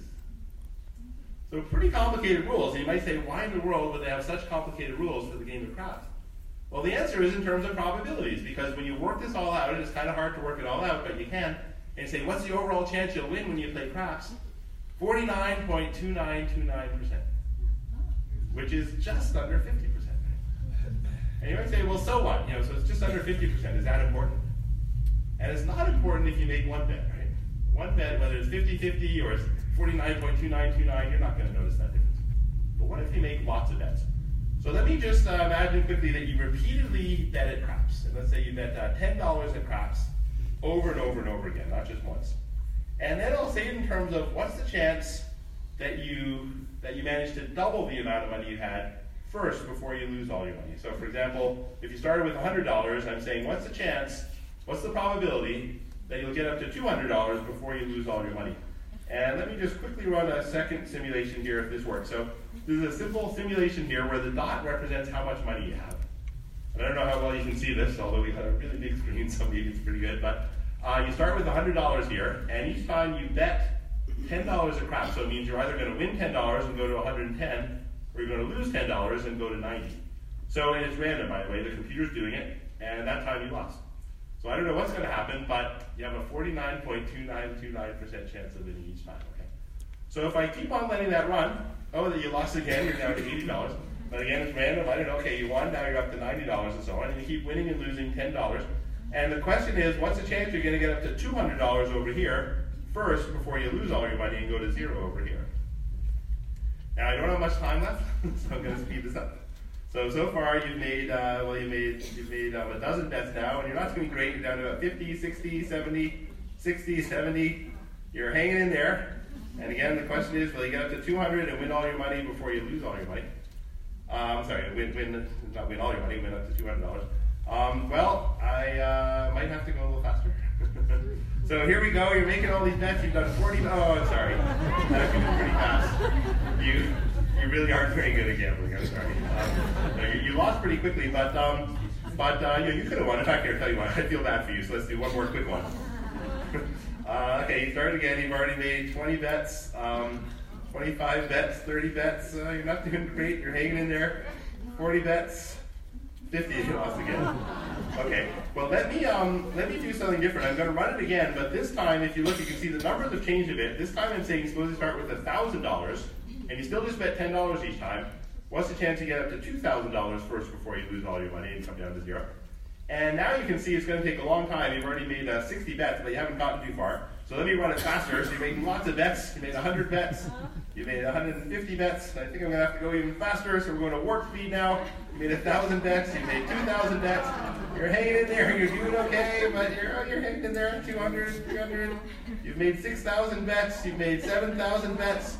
So pretty complicated rules. And you might say, why in the world would they have such complicated rules for the game of craps? Well, the answer is in terms of probabilities, because when you work this all out, it's kind of hard to work it all out, but you can, and you say, what's the overall chance you'll win when you play craps? forty-nine point two nine two nine percent, which is just under fifty percent. And you might say, well, so what? You know, so it's just under fifty percent. Is that important? And it's not important if you make one bet, right? One bet, whether it's fifty fifty or it's forty-nine point two nine two nine, you're not going to notice that difference. But what if you make lots of bets? So let me just uh, imagine quickly that you repeatedly bet at craps. And let's say you bet uh, ten dollars at craps over and over and over again, not just once. And then I'll say it in terms of what's the chance that you that you manage to double the amount of money you had first before you lose all your money. So for example, if you started with one hundred dollars, I'm saying what's the chance, what's the probability that you'll get up to two hundred dollars before you lose all your money? And let me just quickly run a second simulation here if this works. So this is a simple simulation here where the dot represents how much money you have. And I don't know how well you can see this, although we have a really big screen, so maybe it's pretty good. But uh, you start with one hundred dollars here, and each time you bet ten dollars at craps, so it means you're either going to win ten dollars and go to one hundred ten, or you're going to lose ten dollars and go to ninety. So and it's random, by the way. The computer's doing it, and that time you lost. So I don't know what's going to happen, but you have a forty-nine point two nine two nine percent chance of winning each time. Okay. So if I keep on letting that run, oh, that you lost again, you're down to eighty dollars. But again, it's random. I don't know. Okay, you won. Now you're up to ninety dollars and so on. And you keep winning and losing ten dollars. And the question is, what's the chance you're going to get up to two hundred dollars over here first before you lose all your money and go to zero over here? Now I don't have much time left, so I'm going to speed this up. So, so far you've made, uh, well, you made, you've made um, a dozen bets now, and you're not doing great. You're down to about fifty, sixty, seventy, sixty, seventy. You're hanging in there. And again, the question is, will you get up to two hundred and win all your money before you lose all your money? Um, I'm sorry, win, win, not win all your money, win up to two hundred dollars. Um, well, I uh, might have to go a little faster. So here we go. You're making all these bets. You've done forty. Oh, I'm sorry. That could be pretty fast. You. You really aren't very good at gambling, I'm sorry. Um, you, you lost pretty quickly, but um, but uh, you, you could have won. In fact, here, I'll tell you what, I feel bad for you, so let's do one more quick one. uh, okay, you started again. You've already made twenty bets, um, twenty-five bets, thirty bets. Uh, you're not doing great. You're hanging in there. forty bets, fifty. You lost again. Okay, well, let me um, let me do something different. I'm going to run it again, but this time, if you look, you can see the numbers have changed a bit. This time I'm saying suppose you start with one thousand dollars. And you still just bet ten dollars each time. What's the chance you get up to two thousand dollars first before you lose all your money and come down to zero? And now you can see it's going to take a long time. You've already made uh, sixty bets, but you haven't gotten too far. So let me run it faster. So you're making lots of bets. You made one hundred bets. You made one hundred fifty bets. I think I'm going to have to go even faster, so we're going to warp speed now. You made one thousand bets. You made two thousand bets. You're hanging in there. You're doing okay, but you're, oh, you're hanging in there. two hundred, three hundred. You've made six thousand bets. You've made seven thousand bets.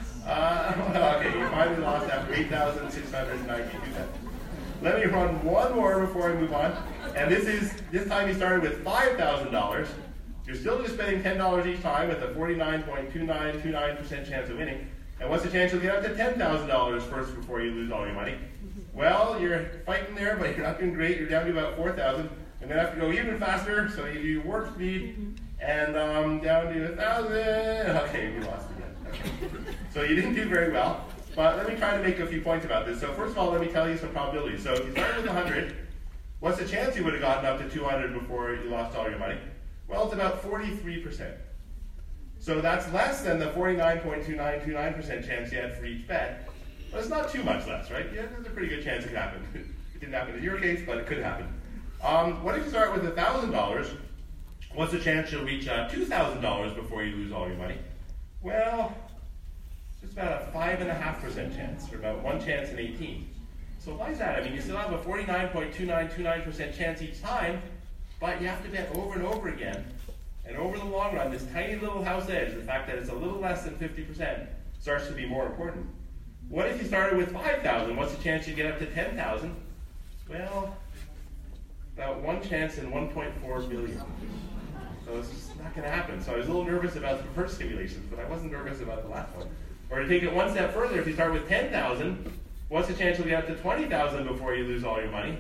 Uh, okay, you finally lost after eight thousand six hundred ninety-two bets. Let me run one more before I move on. And this is, this time you started with five thousand dollars. You're still just spending ten dollars each time with a forty-nine point two nine two nine percent chance of winning. And what's the chance you'll get up to ten thousand dollars first before you lose all your money? Well, you're fighting there, but you're not doing great. You're down to about four thousand. I'm going to have to go even faster, so you do warp speed, and um, down to one thousand. Okay, you lost again. Okay. So you didn't do very well, but let me try to make a few points about this. So first of all, let me tell you some probabilities. So if you started with one hundred, what's the chance you would have gotten up to two hundred before you lost all your money? Well, it's about forty-three percent. So that's less than the forty-nine point two nine two nine percent chance you had for each bet, but it's not too much less, right? Yeah, there's a pretty good chance it could happen. It didn't happen in your case, but it could happen. Um, what if you start with one thousand dollars? What's the chance you'll reach uh, two thousand dollars before you lose all your money? Well, it's about a five point five percent chance, or about one chance in eighteen. So why is that? I mean, you still have a forty-nine point two nine two nine percent chance each time, but you have to bet over and over again. And over the long run, this tiny little house edge, the fact that it's a little less than fifty percent, starts to be more important. What if you started with five thousand? What's the chance you get up to ten thousand? Well, about one chance in one point four billion. So it's just not going to happen. So I was a little nervous about the first simulations, but I wasn't nervous about the last one. Or to take it one step further, if you start with ten thousand, What's the chance you'll get up to twenty thousand before you lose all your money?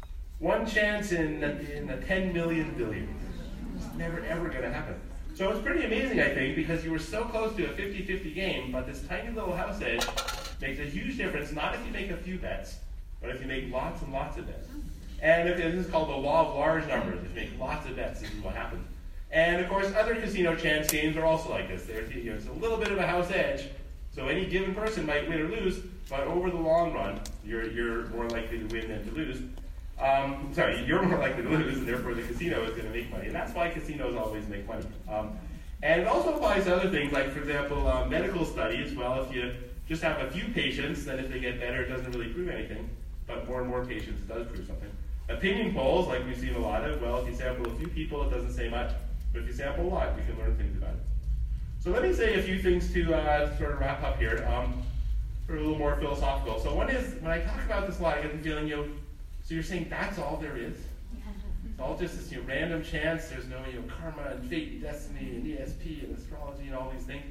One chance in, in a ten million billion. It's never ever going to happen. So it's pretty amazing, I think, because you were so close to a fifty-fifty game, but this tiny little house edge makes a huge difference, not if you make a few bets, but if you make lots and lots of bets. And if, this is called the law of large numbers. If you make lots of bets, this is what happens. And of course, other casino chance games are also like this. There's, you know, it's a little bit of a house edge, so any given person might win or lose, but over the long run, you're, you're more likely to win than to lose. Um, sorry, you're more likely to lose, and therefore the casino is going to make money. And that's why casinos always make money. Um, and it also applies to other things, like, for example, uh, medical studies. Well, if you just have a few patients, then if they get better, it doesn't really prove anything. But more and more patients, it does prove something. Opinion polls, like we've seen a lot of, well, if you sample a few people, it doesn't say much. But if you sample a lot, you can learn things about it. So let me say a few things to uh, sort of wrap up here, um, for a little more philosophical. So one is, when I talk about this a lot, I get the feeling, you know, so you're saying that's all there is? It's all just this, you know, random chance. There's no, you know, karma and fate and destiny and E S P and astrology and all these things.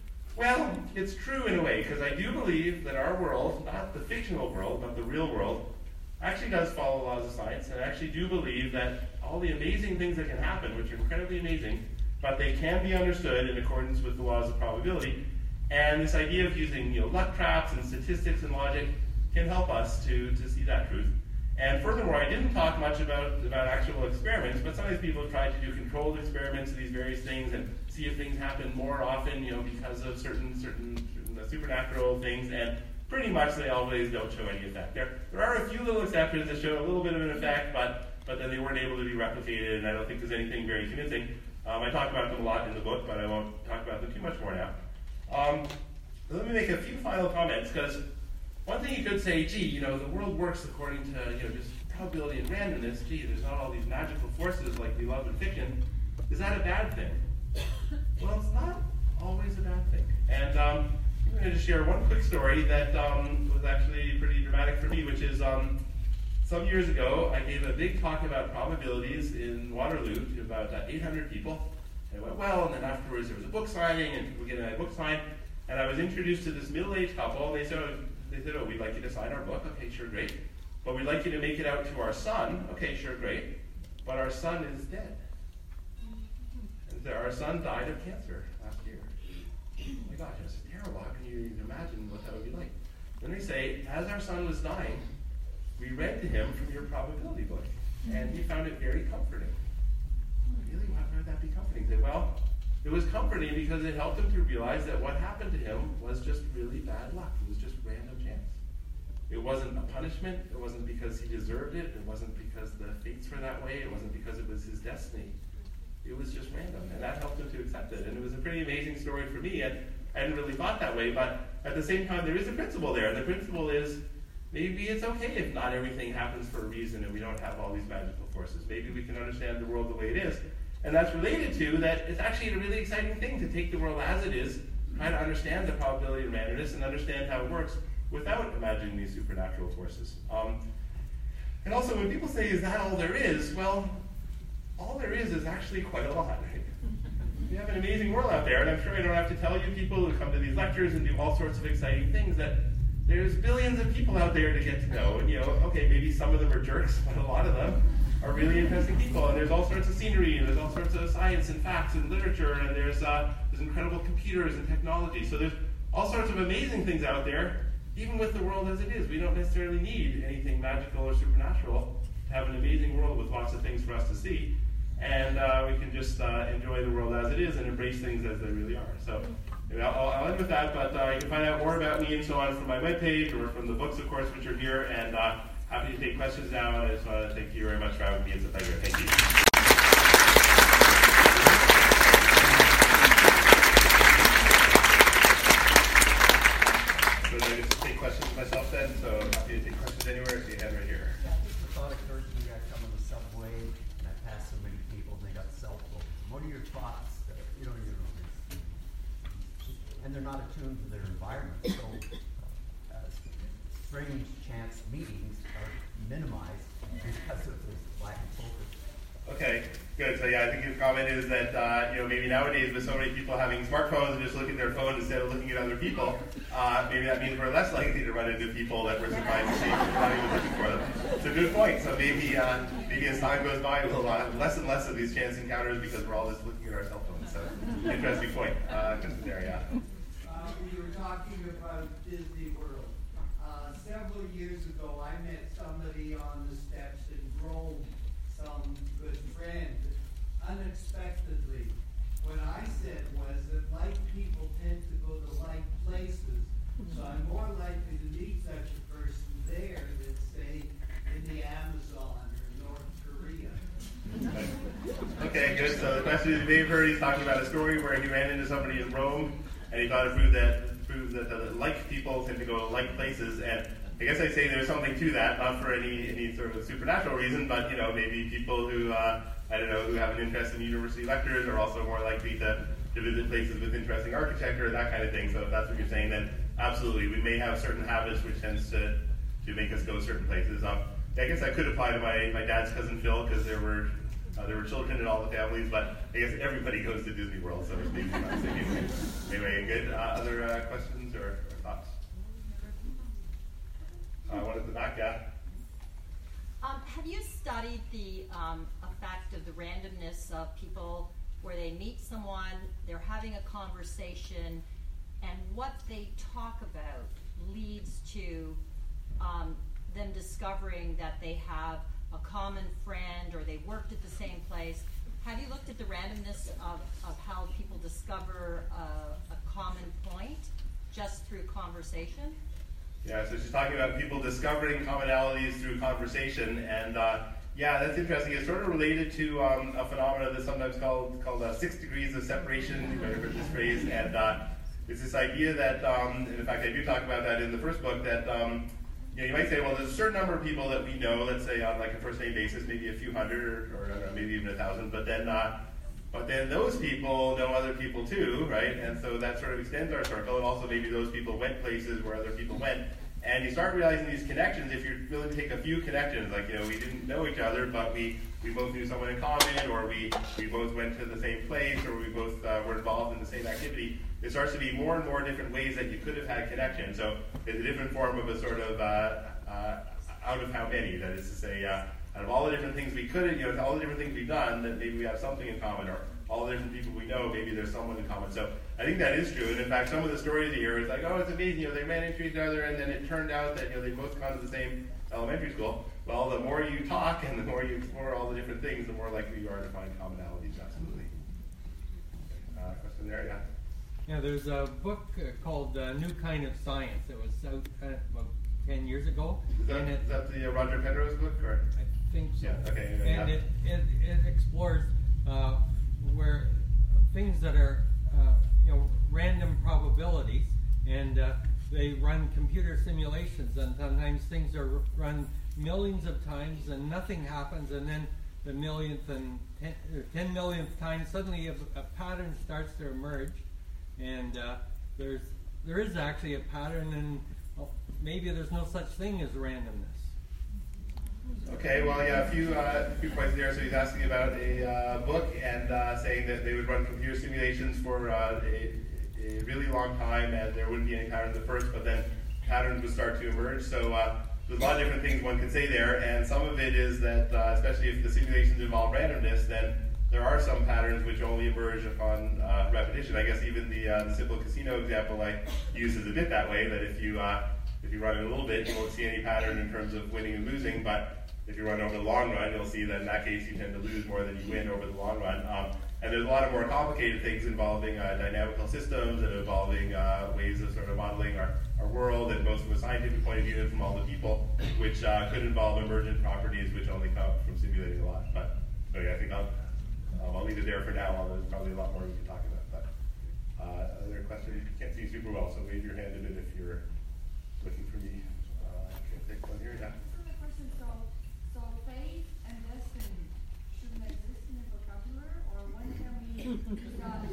Well, it's true in a way, because I do believe that our world, not the fictional world, but the real world, actually does follow laws of science, and I actually do believe that all the amazing things that can happen, which are incredibly amazing, but they can be understood in accordance with the laws of probability. And this idea of using, you know, luck traps and statistics and logic can help us to, to see that truth. And furthermore, I didn't talk much about, about actual experiments, but sometimes people have tried to do controlled experiments of these various things and see if things happen more often, you know, because of certain certain, certain uh, supernatural things, and pretty much they always don't show any effect. There, there are a few little exceptions that show a little bit of an effect, but, but then they weren't able to be replicated, and I don't think there's anything very convincing. Um, I talk about them a lot in the book, but I won't talk about them too much more now. Um, let me make a few final comments, because one thing you could say, gee, you know, the world works according to, you know, just probability and randomness. Gee, there's not all these magical forces like we love in fiction. Is that a bad thing? Well, it's not always a bad thing. And um, I'm going to just share one quick story that um, was actually pretty dramatic for me, which is um, some years ago, I gave a big talk about probabilities in Waterloo to about uh, eight hundred people. And it went well, and then afterwards there was a book signing, and people getting a book signed. And I was introduced to this middle-aged couple, and they said, they said, oh, we'd like you to sign our book. Okay, sure, great. But we'd like you to make it out to our son. Okay, sure, great. But our son is dead. And our son died of cancer last year. Oh my gosh, it's terrible. How can you imagine what that would be like? Then they say, as our son was dying, we read to him from your probability book, and he found it very comforting. Really? Why would that be comforting? He said, well, it was comforting because it helped him to realize that what happened to him was just really bad luck. It was just random chance. It wasn't a punishment. It wasn't because he deserved it. It wasn't because the fates were that way. It wasn't because it was his destiny. It was just random, and that helped him to accept it. And it was a pretty amazing story for me, and I hadn't really thought that way, but at the same time, there is a principle there, and the principle is maybe it's okay if not everything happens for a reason and we don't have all these magical forces. Maybe we can understand the world the way it is. And that's related to that it's actually a really exciting thing to take the world as it is, try to understand the probability of randomness and understand how it works without imagining these supernatural forces. Um, and also, when people say, is that all there is? Well, all there is is actually quite a lot. Right? We have an amazing world out there, and I'm sure I don't have to tell you people who come to these lectures and do all sorts of exciting things that there's billions of people out there to get to know. And, you know, okay, maybe some of them are jerks, but a lot of them are really interesting people. And there's all sorts of scenery, and there's all sorts of science and facts and literature, and there's, uh, there's incredible computers and technology. So there's all sorts of amazing things out there, even with the world as it is. We don't necessarily need anything magical or supernatural to have an amazing world with lots of things for us to see. And uh, we can just uh, enjoy the world as it is and embrace things as they really are. So maybe I'll, I'll end with that, but uh, you can find out more about me and so on from my webpage or from the books, of course, which are here. And uh, happy to take questions now. And I just want to thank you very much for having me. It's a pleasure. Thank you. So I get to take questions myself then. So happy to take questions anywhere. See your hand right here. The thought occurred to me, I come on the subway and I pass so many people and they got cell phones. What are your thoughts? That, you know, you know, and they're not attuned to their environment. So uh, strange chance meetings are minimized because of this lack of focus. Okay, Good. So yeah, I think his comment is that uh, you know maybe nowadays with so many people having smartphones and just looking at their phone instead of looking at other people, uh, maybe that means we're less likely to run into people that we're surprised to see not even looking for them. It's a good point. So maybe uh, maybe as time goes by, we'll uh, have less and less of these chance encounters because we're all just looking at our cell phones. So interesting point, uh, just there, yeah. Uh, we were talking about Disney World. Uh, several years ago, I met somebody on the steps in Rome, some good friend, unexpectedly. What I said was that like people tend to go to like places, so I'm more likely to meet such a person there than, say, in the Amazon or North Korea. Okay, good. So the question is, Dave heard he's talking about a story where he ran into somebody in Rome, and he thought it proved that proved that the like people tend to go to like places. And I guess I'd say there's something to that, not for any any sort of supernatural reason, but you know maybe people who uh, I don't know who have an interest in university lectures are also more likely to, to visit places with interesting architecture, that kind of thing. So if that's what you're saying, then absolutely, we may have certain habits which tends to to make us go certain places. Um, I guess I could apply to my, my dad's cousin Phil because there were uh, there were children in all the families, but I guess everybody goes to Disney World, so it's maybe not saying anyway. Good. Uh, other uh, questions or, or thoughts? Uh, one at the back, yeah. Um, have you studied the um, effect of the randomness of people where they meet someone, they're having a conversation, and what they talk about leads to um, them discovering that they have a common friend or they worked at the same place? Have you looked at the randomness of, of how people discover a, a common point just through conversation? Yeah, so she's talking about people discovering commonalities through conversation, and uh, yeah, that's interesting. It's sort of related to um, a phenomenon that's sometimes called called uh, six degrees of separation. You might have heard this phrase, and uh, it's this idea that, um, and in fact, I do talk about that in the first book. That um, you know, you might say, well, there's a certain number of people that we know, let's say on like a first name basis, maybe a few hundred, or, or I don't know, maybe even a thousand, but then. Uh, But then those people know other people too, right? And so that sort of extends our circle. And also maybe those people went places where other people went. And you start realizing these connections if you're willing to take a few connections. Like, you know, we didn't know each other, but we, we both knew someone in common, or we, we both went to the same place, or we both uh, were involved in the same activity. It starts to be more and more different ways that you could have had connection. So it's a different form of a sort of uh, uh, out of how many. That is to say, uh, out of all the different things we could have, you know, all the different things we've done, that maybe we have something in common, or all the different people we know, maybe there's someone in common. So I think that is true. And in fact, some of the stories you hear is like, oh, it's amazing, you know, they ran into each other, and then it turned out that, you know, they both gone to the same elementary school. Well, the more you talk and the more you explore all the different things, the more likely you are to find commonalities, absolutely. Uh, question there, yeah? Yeah, there's a book uh, called uh, New Kind of Science. It was out uh, about ten years ago. Is that, and it, is that the uh, Roger Penrose book? Or? I think so. Yeah, okay. Yeah, and yeah. It, it, it explores uh, where things that are, uh, you know, random probabilities, and uh, they run computer simulations, and sometimes things are run millions of times and nothing happens, and then the millionth and ten, or ten millionth time, suddenly a, a pattern starts to emerge, and uh, there's there is actually a pattern, and well, maybe there's no such thing as randomness. Okay, well, yeah, a few uh, a few points there. So he's asking about a uh, book and uh, saying that they would run computer simulations for uh, a, a really long time, and there wouldn't be any patterns at first, but then patterns would start to emerge. So uh, there's a lot of different things one could say there, and some of it is that, uh, especially if the simulations involve randomness, then there are some patterns which only emerge upon uh, repetition. I guess even the uh, the simple casino example I use is a bit that way. That if you uh, if you run it a little bit, you won't see any pattern in terms of winning and losing, but if you run over the long run, you'll see that in that case you tend to lose more than you win over the long run. Um, and there's a lot of more complicated things involving uh, dynamical systems and involving uh, ways of sort of modeling our, our world, and both from a scientific point of view and from all the people, which uh, could involve emergent properties which only come from simulating a lot. But so yeah, I think I'll, um, I'll leave it there for now, although there's probably a lot more we can talk about. But uh, other questions? You can't see super well, so wave your hand a bit if you're looking for me. Uh, I can take one here, yeah. So faith and destiny shouldn't exist in the vocabulary, or when can we use that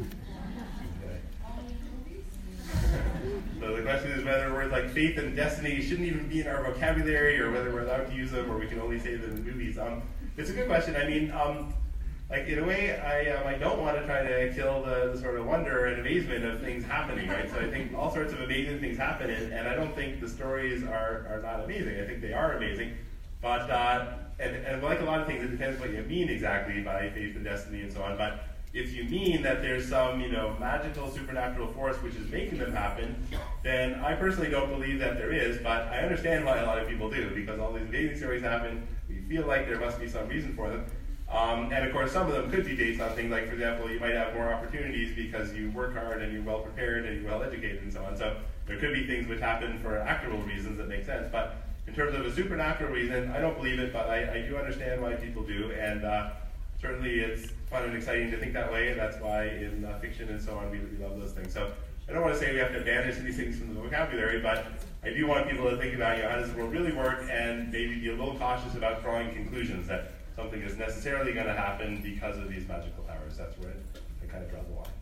only in movies? So the question is whether words like faith and destiny shouldn't even be in our vocabulary, or whether we're allowed to use them, or we can only say them in movies. Um, it's a good question. I mean, um, like in a way, I um, I don't want to try to kill the, the sort of wonder and amazement of things happening, right? So I think all sorts of amazing things happen, and, and I don't think the stories are, are not amazing. I think they are amazing, but uh, and, and like a lot of things, it depends what you mean exactly by faith and destiny and so on. But if you mean that there's some, you know, magical supernatural force which is making them happen, then I personally don't believe that there is, but I understand why a lot of people do, because all these amazing stories happen, we feel like there must be some reason for them. Um, and of course, some of them could be based on things like, for example, you might have more opportunities because you work hard and you're well prepared and you're well educated and so on. So there could be things which happen for actual reasons that make sense. But in terms of a supernatural reason, I don't believe it, but I, I do understand why people do. And uh, certainly it's fun and exciting to think that way, and that's why in uh, fiction and so on, we, we love those things. So I don't want to say we have to banish these things from the vocabulary, but I do want people to think about, you know, how does the world really work, and maybe be a little cautious about drawing conclusions that something is necessarily going to happen because of these magical powers. That's where I kind of draw the line.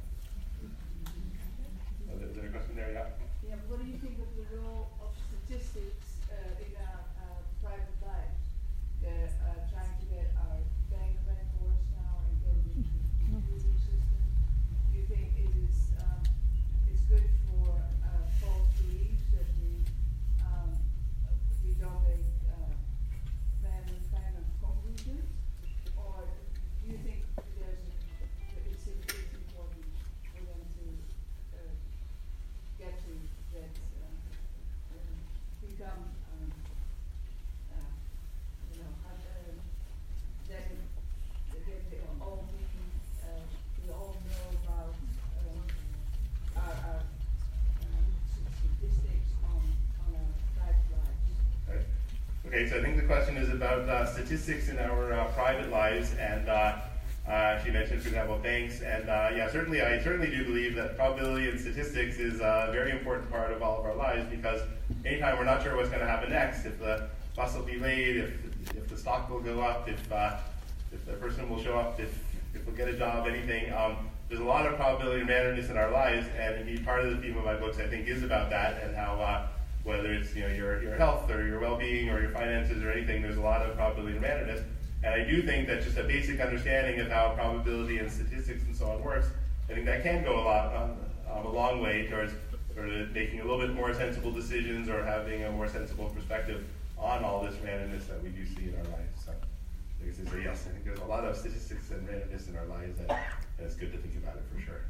Oh, is there a question there? Yeah. Yeah, what do you think of the role of statistics uh, in our uh, private lives? Uh, uh, trying to get our bank records now and get it into the computer system. Do you think it is um, it's good for uh, false beliefs that we um, we don't make uh, random kind of conclusions, or do you think there's a, it's, it's important for them to uh, get to that uh, uh, become um, uh, you know uh, uh, that that they all be uh, we all know about uh, our, our uh, statistics on on our private lives. Right. Okay, so I think the question is about uh, statistics in our uh, private lives, and uh, uh, she mentioned, for example, banks, and uh, yeah, certainly, I certainly do believe that probability and statistics is a very important part of all of our lives, because anytime we're not sure what's going to happen next, if the bus will be late, if if the stock will go up, if uh, if the person will show up, if if we'll get a job, anything. Um, there's a lot of probability and randomness in our lives, and indeed part of the theme of my books, I think, is about that, and how uh, whether it's, you know, your your health or your well-being or your finances or anything, there's a lot of probability and randomness. And I do think that just a basic understanding of how probability and statistics and so on works, I think that can go a lot, um, um, a long way towards sort of making a little bit more sensible decisions or having a more sensible perspective on all this randomness that we do see in our lives. So, like I say, so yes, I think there's a lot of statistics and randomness in our lives, and, and it's good to think about it for sure.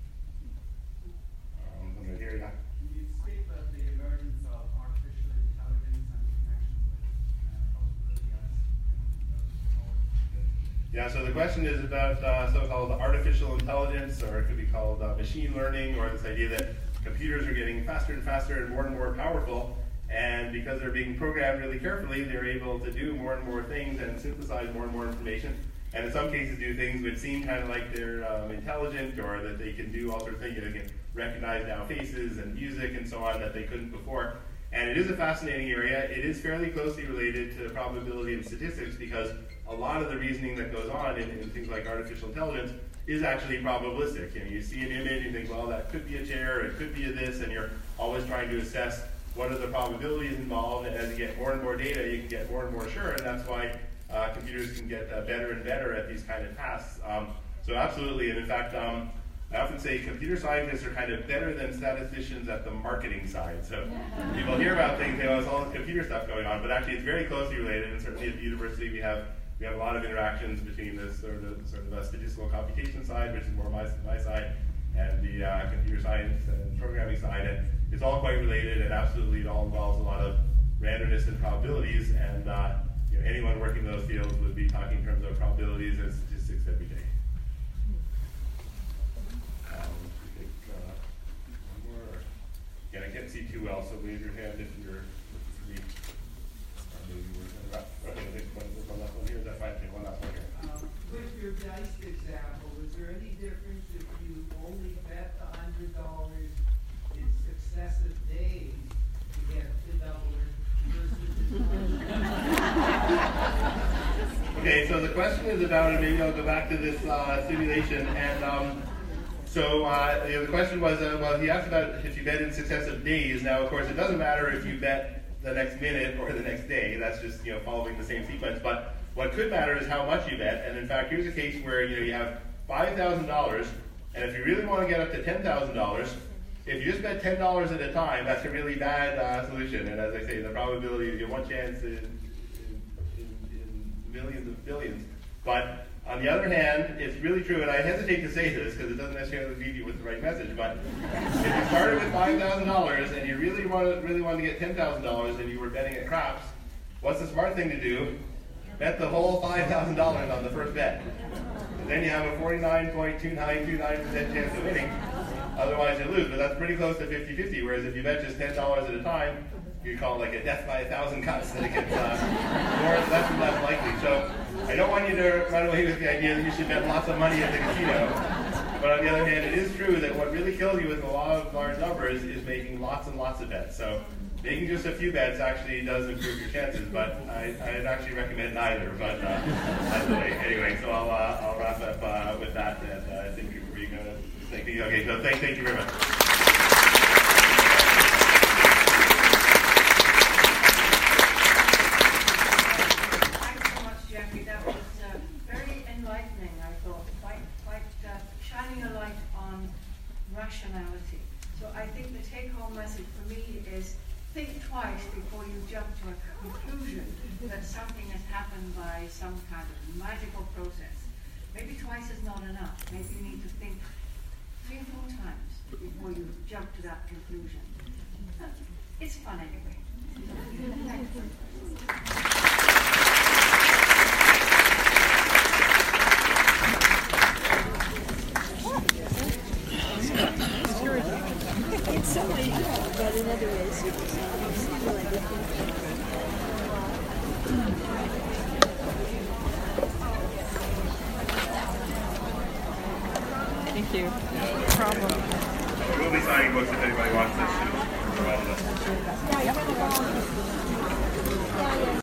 Um, I'm right here, yeah. You speak about the emergence of artificial intelligence and connection with uh, probability as Yeah, so the question is about uh, so-called artificial intelligence, or it could be called uh, machine learning, or this idea that computers are getting faster and faster and more and more powerful, and because they're being programmed really carefully, they're able to do more and more things and synthesize more and more information, and in some cases do things which seem kind of like they're um, intelligent, or that they can do all sorts of things. They can recognize now faces and music and so on that they couldn't before. And it is a fascinating area. It is fairly closely related to probability and statistics, because a lot of the reasoning that goes on in, in things like artificial intelligence is actually probabilistic. You know, you see an image and you think, well, that could be a chair, it could be a this, and you're always trying to assess what are the probabilities involved. And as you get more and more data, you can get more and more sure, and that's why uh, computers can get uh, better and better at these kind of tasks. Um, so absolutely, and in fact, um, I often say computer scientists are kind of better than statisticians at the marketing side. So people hear about things, they know it's all this computer stuff going on, but actually it's very closely related, and certainly at the university we have we have a lot of interactions between this sort of sort of a statistical computation side, which is more my, my side, and the uh, computer science and programming side, and it's all quite related, and absolutely it all involves a lot of randomness and probabilities, and uh, you know, anyone working in those fields would be talking in terms of probabilities and statistics every day. Again, I can't see too well, so raise your hand if you're looking for me. Or maybe we're going to wrap. Okay, I think one, one last one here. Is that fine? Okay, one last one here. Um, with your dice example, is there any difference if you only bet a hundred dollars in successive days to get the doubler versus the Okay, so the question is about, and maybe I'll go back to this uh, simulation, and um, So uh, you know, the question was, uh, well, he asked about if you bet in successive days. Now, of course, it doesn't matter if you bet the next minute or the next day. That's just, you know, following the same sequence. But What could matter is how much you bet. And in fact, here's a case where you know you have five thousand dollars, and if you really want to get up to ten thousand dollars, if you just bet ten dollars at a time, that's a really bad uh, solution. And as I say, the probability is you have one chance in, in, in, in millions of billions. But on the other hand, it's really true, and I hesitate to say this because it doesn't necessarily leave you with the right message, but if you started with five thousand dollars and you really wanted, really wanted to get ten thousand dollars and you were betting at craps, what's the smart thing to do? Bet the whole five thousand dollars on the first bet. And then you have a forty-nine point two nine two nine percent chance of winning. Otherwise you lose, but that's pretty close to fifty fifty, whereas if you bet just ten dollars at a time, you call it like a death by a thousand cuts, and it gets uh, more, less and less likely. So I don't want you to run away with the idea that you should bet lots of money at the casino. But on the other hand, it is true that what really kills you with the law of large numbers is making lots and lots of bets. So making just a few bets actually does improve your chances, but I, I'd actually recommend neither. But uh, that's the way. Anyway, so I'll, uh, I'll wrap up uh, with that, and uh, I think we're going to thank you. Okay, so thank, thank you very much. Rationality. So I think the take-home message for me is think twice before you jump to a conclusion that something has happened by some kind of magical process. Maybe twice is not enough. Maybe you need to think three or four times before you jump to that conclusion. It's fun anyway. In some ways, but in other ways, it's Thank you. No problem. We'll be signing books if anybody wants this.